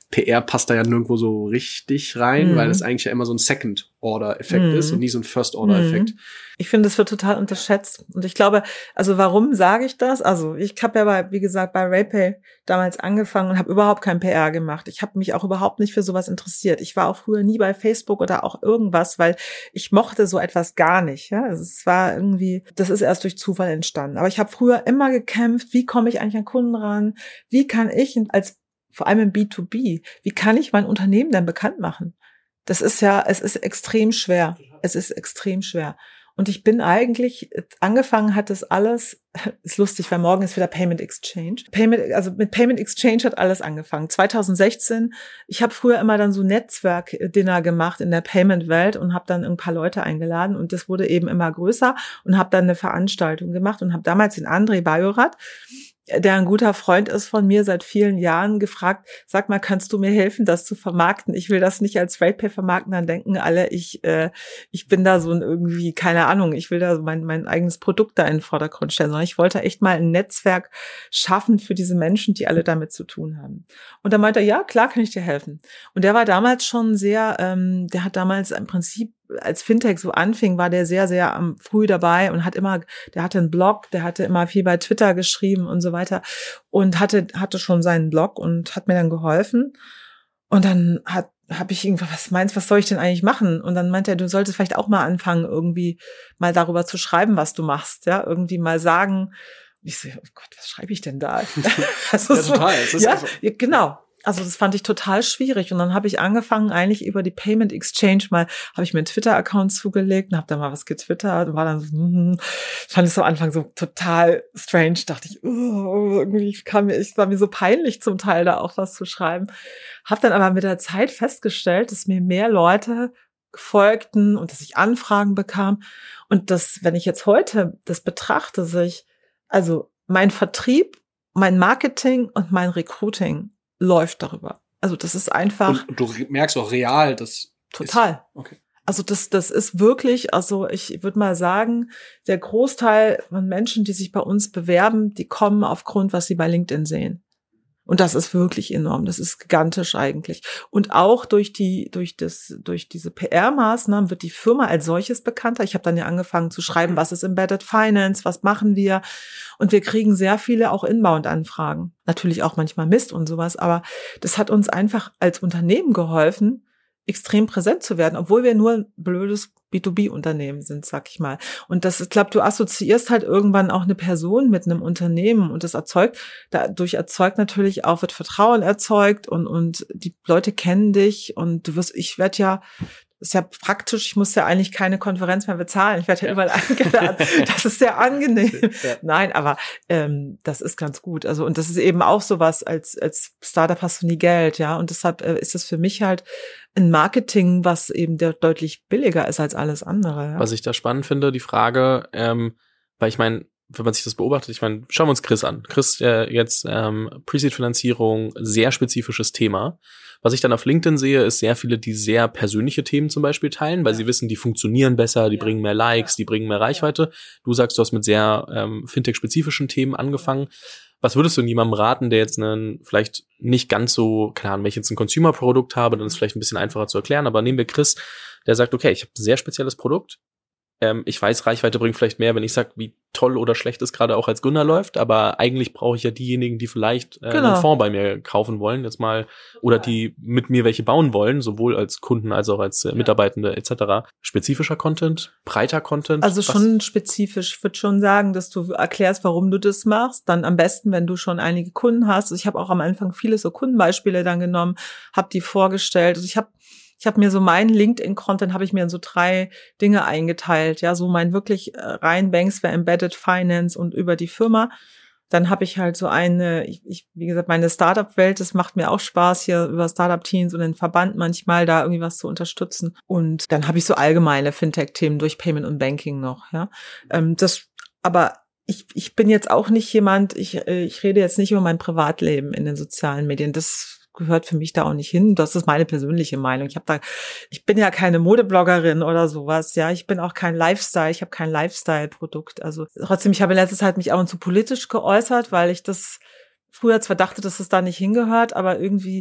[SPEAKER 3] P R passt da ja nirgendwo so richtig rein,
[SPEAKER 1] Mhm.
[SPEAKER 3] weil es eigentlich ja immer so ein Second-Order-Effekt
[SPEAKER 1] Mhm.
[SPEAKER 3] ist und nie so ein First-Order-Effekt.
[SPEAKER 1] Mhm. Ich finde, es wird total unterschätzt. Und ich glaube, also warum sage ich das? Also ich habe ja, bei, wie gesagt, bei RayPay damals angefangen und habe überhaupt kein P R gemacht. Ich habe mich auch überhaupt nicht für sowas interessiert. Ich war auch früher nie bei Facebook oder auch irgendwas, weil ich mochte so etwas gar nicht. Ja, also es war irgendwie, das ist erst durch Zufall entstanden. Aber ich habe früher immer gekämpft, wie komme ich eigentlich an Kunden ran? Wie kann ich als, vor allem im B zwei B, wie kann ich mein Unternehmen denn bekannt machen? Das ist ja, es ist extrem schwer. Es ist extrem schwer. Und ich bin eigentlich, angefangen hat das alles, ist lustig, weil morgen ist wieder Payment Exchange. Payment, also mit Payment Exchange hat alles angefangen. zwanzig sechzehn, ich habe früher immer dann so Netzwerk-Dinner gemacht in der Payment-Welt und habe dann ein paar Leute eingeladen und das wurde eben immer größer und habe dann eine Veranstaltung gemacht und habe damals den André Bajorat, der ein guter Freund ist von mir seit vielen Jahren, gefragt, sag mal, kannst du mir helfen, das zu vermarkten? Ich will das nicht als RayPay vermarkten, dann denken alle, ich äh, ich bin da so ein irgendwie, keine Ahnung, ich will da so mein mein eigenes Produkt da in den Vordergrund stellen, sondern ich wollte echt mal ein Netzwerk schaffen für diese Menschen, die alle damit zu tun haben. Und dann meinte er, ja, klar, kann ich dir helfen. Und der war damals schon sehr, ähm, der hat damals im Prinzip, als Fintech so anfing, war der sehr, sehr um, früh dabei und hat immer, der hatte einen Blog, der hatte immer viel bei Twitter geschrieben und so weiter und hatte hatte schon seinen Blog und hat mir dann geholfen. Und dann hat habe ich irgendwas, was meinst, was soll ich denn eigentlich machen? Und dann meinte er, du solltest vielleicht auch mal anfangen, irgendwie mal darüber zu schreiben, was du machst, ja, irgendwie mal sagen. Ich so, oh Gott, was schreibe ich denn da? Also
[SPEAKER 3] Ja, total. Es ist
[SPEAKER 1] ja,
[SPEAKER 3] einfach-
[SPEAKER 1] genau. Also das fand ich total schwierig und dann habe ich angefangen, eigentlich über die Payment Exchange mal, habe ich mir einen Twitter-Account zugelegt und habe da mal was getwittert und war dann so, hm, fand ich so am Anfang so total strange, dachte ich, oh, irgendwie kam mir, ich war mir so peinlich zum Teil da auch was zu schreiben. Habe dann aber mit der Zeit festgestellt, dass mir mehr Leute folgten und dass ich Anfragen bekam und dass, wenn ich jetzt heute das betrachte, sich, also mein Vertrieb, mein Marketing und mein Recruiting läuft darüber. Also das ist einfach
[SPEAKER 3] Und, und du merkst auch real, dass
[SPEAKER 1] total.
[SPEAKER 3] Ist, okay.
[SPEAKER 1] Also das, das ist wirklich, also ich würde mal sagen, der Großteil von Menschen, die sich bei uns bewerben, die kommen aufgrund, was sie bei LinkedIn sehen. Und das ist wirklich enorm. Das ist gigantisch eigentlich. Und auch durch die, durch das, durch diese P R-Maßnahmen wird die Firma als solches bekannter. Ich habe dann ja angefangen zu schreiben, was ist Embedded Finance, was machen wir? Und wir kriegen sehr viele auch Inbound-Anfragen. Natürlich auch manchmal Mist und sowas. Aber das hat uns einfach als Unternehmen geholfen, extrem präsent zu werden, obwohl wir nur ein blödes B zwei B-Unternehmen sind, sag ich mal. Und das, ich glaube, du assoziierst halt irgendwann auch eine Person mit einem Unternehmen und das erzeugt, dadurch erzeugt natürlich auch, wird Vertrauen erzeugt und, und die Leute kennen dich und du wirst, ich werde ja, ist ja praktisch, ich muss ja eigentlich keine Konferenz mehr bezahlen. Ich werde ja überall eingeladen. Das ist sehr angenehm.
[SPEAKER 3] Ja.
[SPEAKER 1] Nein, aber ähm, das ist ganz gut. Also und das ist eben auch sowas, als als Startup hast du nie Geld, ja. Und deshalb äh, ist das für mich halt ein Marketing, was eben der deutlich billiger ist als alles andere. Ja?
[SPEAKER 2] Was ich da spannend finde, die Frage, ähm, weil ich meine, wenn man sich das beobachtet, ich meine, schauen wir uns Chris an. Chris, äh, jetzt ähm, Pre-Seed-Finanzierung, sehr spezifisches Thema. Was ich dann auf LinkedIn sehe, ist sehr viele, die sehr persönliche Themen zum Beispiel teilen, weil ja. sie wissen, die funktionieren besser, die ja. bringen mehr Likes, ja. die bringen mehr Reichweite. Du sagst, du hast mit sehr ähm, Fintech-spezifischen Themen angefangen. Was würdest du jemandem raten, der jetzt einen vielleicht nicht ganz so, keine Ahnung, wenn ich jetzt ein Consumer-Produkt habe, dann ist es vielleicht ein bisschen einfacher zu erklären, aber nehmen wir Chris, der sagt, okay, ich habe ein sehr spezielles Produkt. Ähm, ich weiß, Reichweite bringt vielleicht mehr, wenn ich sage, wie toll oder schlecht es gerade auch als Gründer läuft, aber eigentlich brauche ich ja diejenigen, die vielleicht äh,
[SPEAKER 1] genau.
[SPEAKER 2] einen Fonds bei mir kaufen wollen, jetzt mal, oder die mit mir welche bauen wollen, sowohl als Kunden als auch als äh, Mitarbeitende et cetera. Spezifischer Content, breiter Content?
[SPEAKER 1] Also
[SPEAKER 2] was?
[SPEAKER 1] Schon spezifisch. Ich würde schon sagen, dass du erklärst, warum du das machst. Dann am besten, wenn du schon einige Kunden hast. Also ich habe auch am Anfang viele so Kundenbeispiele dann genommen, habe die vorgestellt. Also ich habe Ich habe mir so meinen LinkedIn-Content habe ich mir in so drei Dinge eingeteilt. Ja, so mein wirklich äh, rein Banks für Embedded Finance und über die Firma. Dann habe ich halt so eine, ich, ich wie gesagt, meine Startup-Welt, das macht mir auch Spaß, hier über Startup-Teams und den Verband manchmal da irgendwie was zu unterstützen. Und dann habe ich so allgemeine Fintech-Themen durch Payment und Banking noch. Ja, ähm, das, aber ich, ich bin jetzt auch nicht jemand, ich, äh, ich rede jetzt nicht über mein Privatleben in den sozialen Medien. Das gehört für mich da auch nicht hin. Das ist meine persönliche Meinung. Ich habe da, ich bin ja keine Modebloggerin oder sowas. Ja, ich bin auch kein Lifestyle. Ich habe kein Lifestyle-Produkt. Also trotzdem, ich habe in letzter Zeit mich ab und zu politisch geäußert, weil ich das früher zwar dachte, dass es da nicht hingehört, aber irgendwie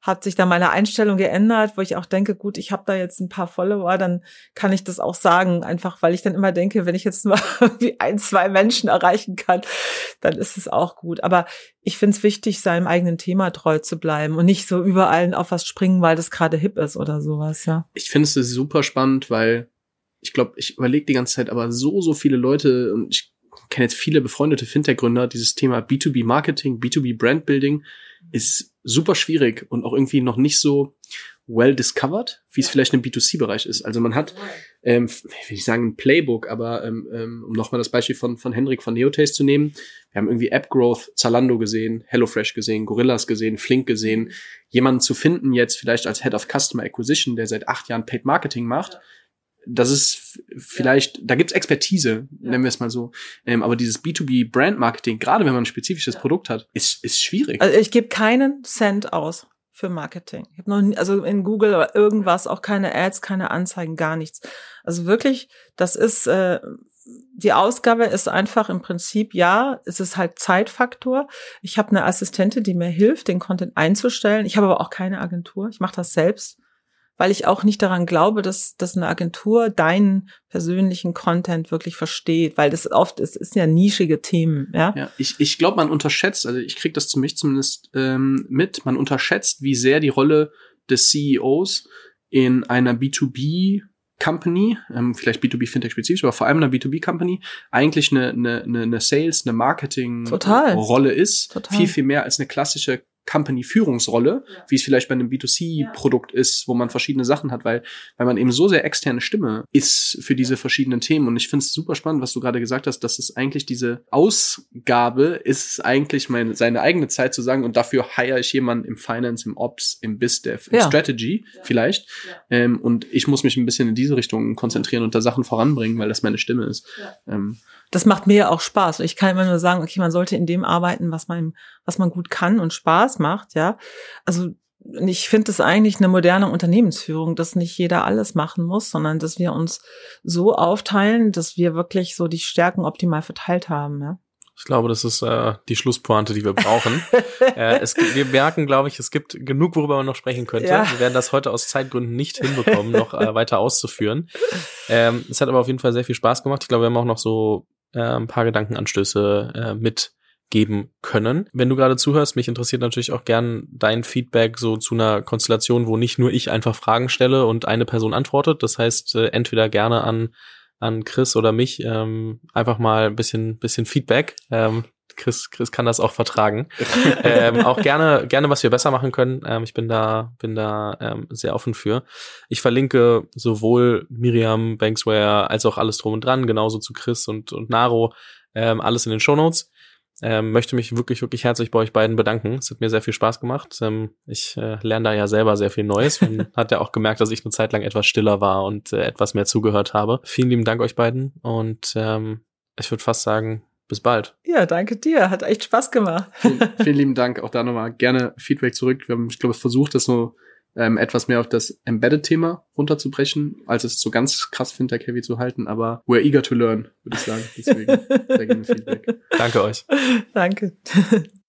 [SPEAKER 1] hat sich da meine Einstellung geändert, wo ich auch denke, gut, ich habe da jetzt ein paar Follower, dann kann ich das auch sagen, einfach weil ich dann immer denke, wenn ich jetzt nur irgendwie ein, zwei Menschen erreichen kann, dann ist es auch gut. Aber ich finde es wichtig, seinem eigenen Thema treu zu bleiben und nicht so überall auf was springen, weil das gerade hip ist oder sowas, ja.
[SPEAKER 3] Ich finde es super spannend, weil ich glaube, ich überlege die ganze Zeit, aber so, so viele Leute, und ich kenne jetzt viele befreundete Fintech-Gründer, dieses Thema B zwei B Marketing, B zwei B Brand Building ist super schwierig und auch irgendwie noch nicht so well discovered, wie es vielleicht im B zwei C-Bereich ist. Also man hat, ähm, will ich sagen, ein Playbook, aber ähm, ähm, um nochmal das Beispiel von von Hendrik von Neotaste zu nehmen, wir haben irgendwie App Growth, Zalando gesehen, HelloFresh gesehen, Gorillas gesehen, Flink gesehen, jemanden zu finden jetzt vielleicht als Head of Customer Acquisition, der seit acht Jahren Paid Marketing macht, das ist vielleicht, da gibt's Expertise, ja. nennen wir es mal so. Ähm, aber dieses B zwei B Brand Marketing, gerade wenn man ein spezifisches ja. Produkt hat, ist ist schwierig.
[SPEAKER 1] Also ich gebe keinen Cent aus für Marketing. Ich habe noch nie, also in Google oder irgendwas, auch keine Ads, keine Anzeigen, gar nichts. Also wirklich, das ist äh, die Ausgabe ist einfach im Prinzip, ja, es ist halt Zeitfaktor. Ich habe eine Assistentin, die mir hilft, den Content einzustellen. Ich habe aber auch keine Agentur. Ich mache das selbst, weil ich auch nicht daran glaube, dass, dass eine Agentur deinen persönlichen Content wirklich versteht, weil das oft ist, ist ja nischige Themen, ja.
[SPEAKER 3] Ja, ich, ich glaube, man unterschätzt, also ich kriege das zu mich zumindest ähm, mit, man unterschätzt, wie sehr die Rolle des C E Os in einer B zwei B Company, ähm, vielleicht B zwei B Fintech spezifisch, aber vor allem einer B zwei B Company, eigentlich eine, eine, eine Sales, eine Marketing
[SPEAKER 1] Total.
[SPEAKER 3] Rolle ist.
[SPEAKER 1] Total.
[SPEAKER 3] Viel, viel mehr als eine klassische Company-Führungsrolle, ja. wie es vielleicht bei einem B zwei C-Produkt ja. ist, wo man verschiedene Sachen hat, weil weil man eben so sehr externe Stimme ist für diese ja. verschiedenen Themen. Und ich finde es super spannend, was du gerade gesagt hast, dass es eigentlich diese Ausgabe ist, eigentlich meine seine eigene Zeit zu sagen, und dafür hire ich jemanden im Finance, im Ops, im BizDev, im
[SPEAKER 1] ja.
[SPEAKER 3] Strategy ja. vielleicht. Ja. Ähm, und ich muss mich ein bisschen in diese Richtung konzentrieren und da Sachen voranbringen, weil das meine Stimme ist. Ja. Ähm,
[SPEAKER 1] Das macht mir ja auch Spaß. Ich kann immer nur sagen, okay, man sollte in dem arbeiten, was man, was man gut kann und Spaß macht, ja. Also, ich finde es eigentlich eine moderne Unternehmensführung, dass nicht jeder alles machen muss, sondern dass wir uns so aufteilen, dass wir wirklich so die Stärken optimal verteilt haben, ja.
[SPEAKER 2] Ich glaube, das ist äh, die Schlusspointe, die wir brauchen. äh, es, wir merken, glaube ich, es gibt genug, worüber man noch sprechen könnte. Ja. Wir werden das heute aus Zeitgründen nicht hinbekommen, noch äh, weiter auszuführen. Ähm, es hat aber auf jeden Fall sehr viel Spaß gemacht. Ich glaube, wir haben auch noch so äh, ein paar Gedankenanstöße äh, mitgeben können. Wenn du gerade zuhörst, mich interessiert natürlich auch gern dein Feedback so zu einer Konstellation, wo nicht nur ich einfach Fragen stelle und eine Person antwortet. Das heißt, äh, entweder gerne an an Chris oder mich ähm, einfach mal ein bisschen bisschen Feedback. Ähm, Chris Chris kann das auch vertragen. ähm, auch gerne gerne, was wir besser machen können. Ähm, ich bin da bin da ähm, sehr offen für. Ich verlinke sowohl Miriam Banksware als auch alles drum und dran, genauso zu Chris und und Naro, ähm, alles in den Shownotes. Ähm, möchte mich wirklich, wirklich herzlich bei euch beiden bedanken. Es hat mir sehr viel Spaß gemacht. Ähm, ich äh, lerne da ja selber sehr viel Neues. Man hat ja auch gemerkt, dass ich eine Zeit lang etwas stiller war und äh, etwas mehr zugehört habe. Vielen lieben Dank euch beiden und ähm, ich würde fast sagen, bis bald.
[SPEAKER 1] Ja, danke dir. Hat echt Spaß gemacht.
[SPEAKER 3] Vielen, vielen lieben Dank. Auch da nochmal gerne Feedback zurück. Wir haben, ich glaube, versucht, das so ähm, etwas mehr auf das Embedded-Thema runterzubrechen, als es so ganz krass Fintech-heavy zu halten. Aber we're eager to learn, würde ich sagen. Deswegen sehr gerne Feedback.
[SPEAKER 2] Danke euch.
[SPEAKER 1] Danke.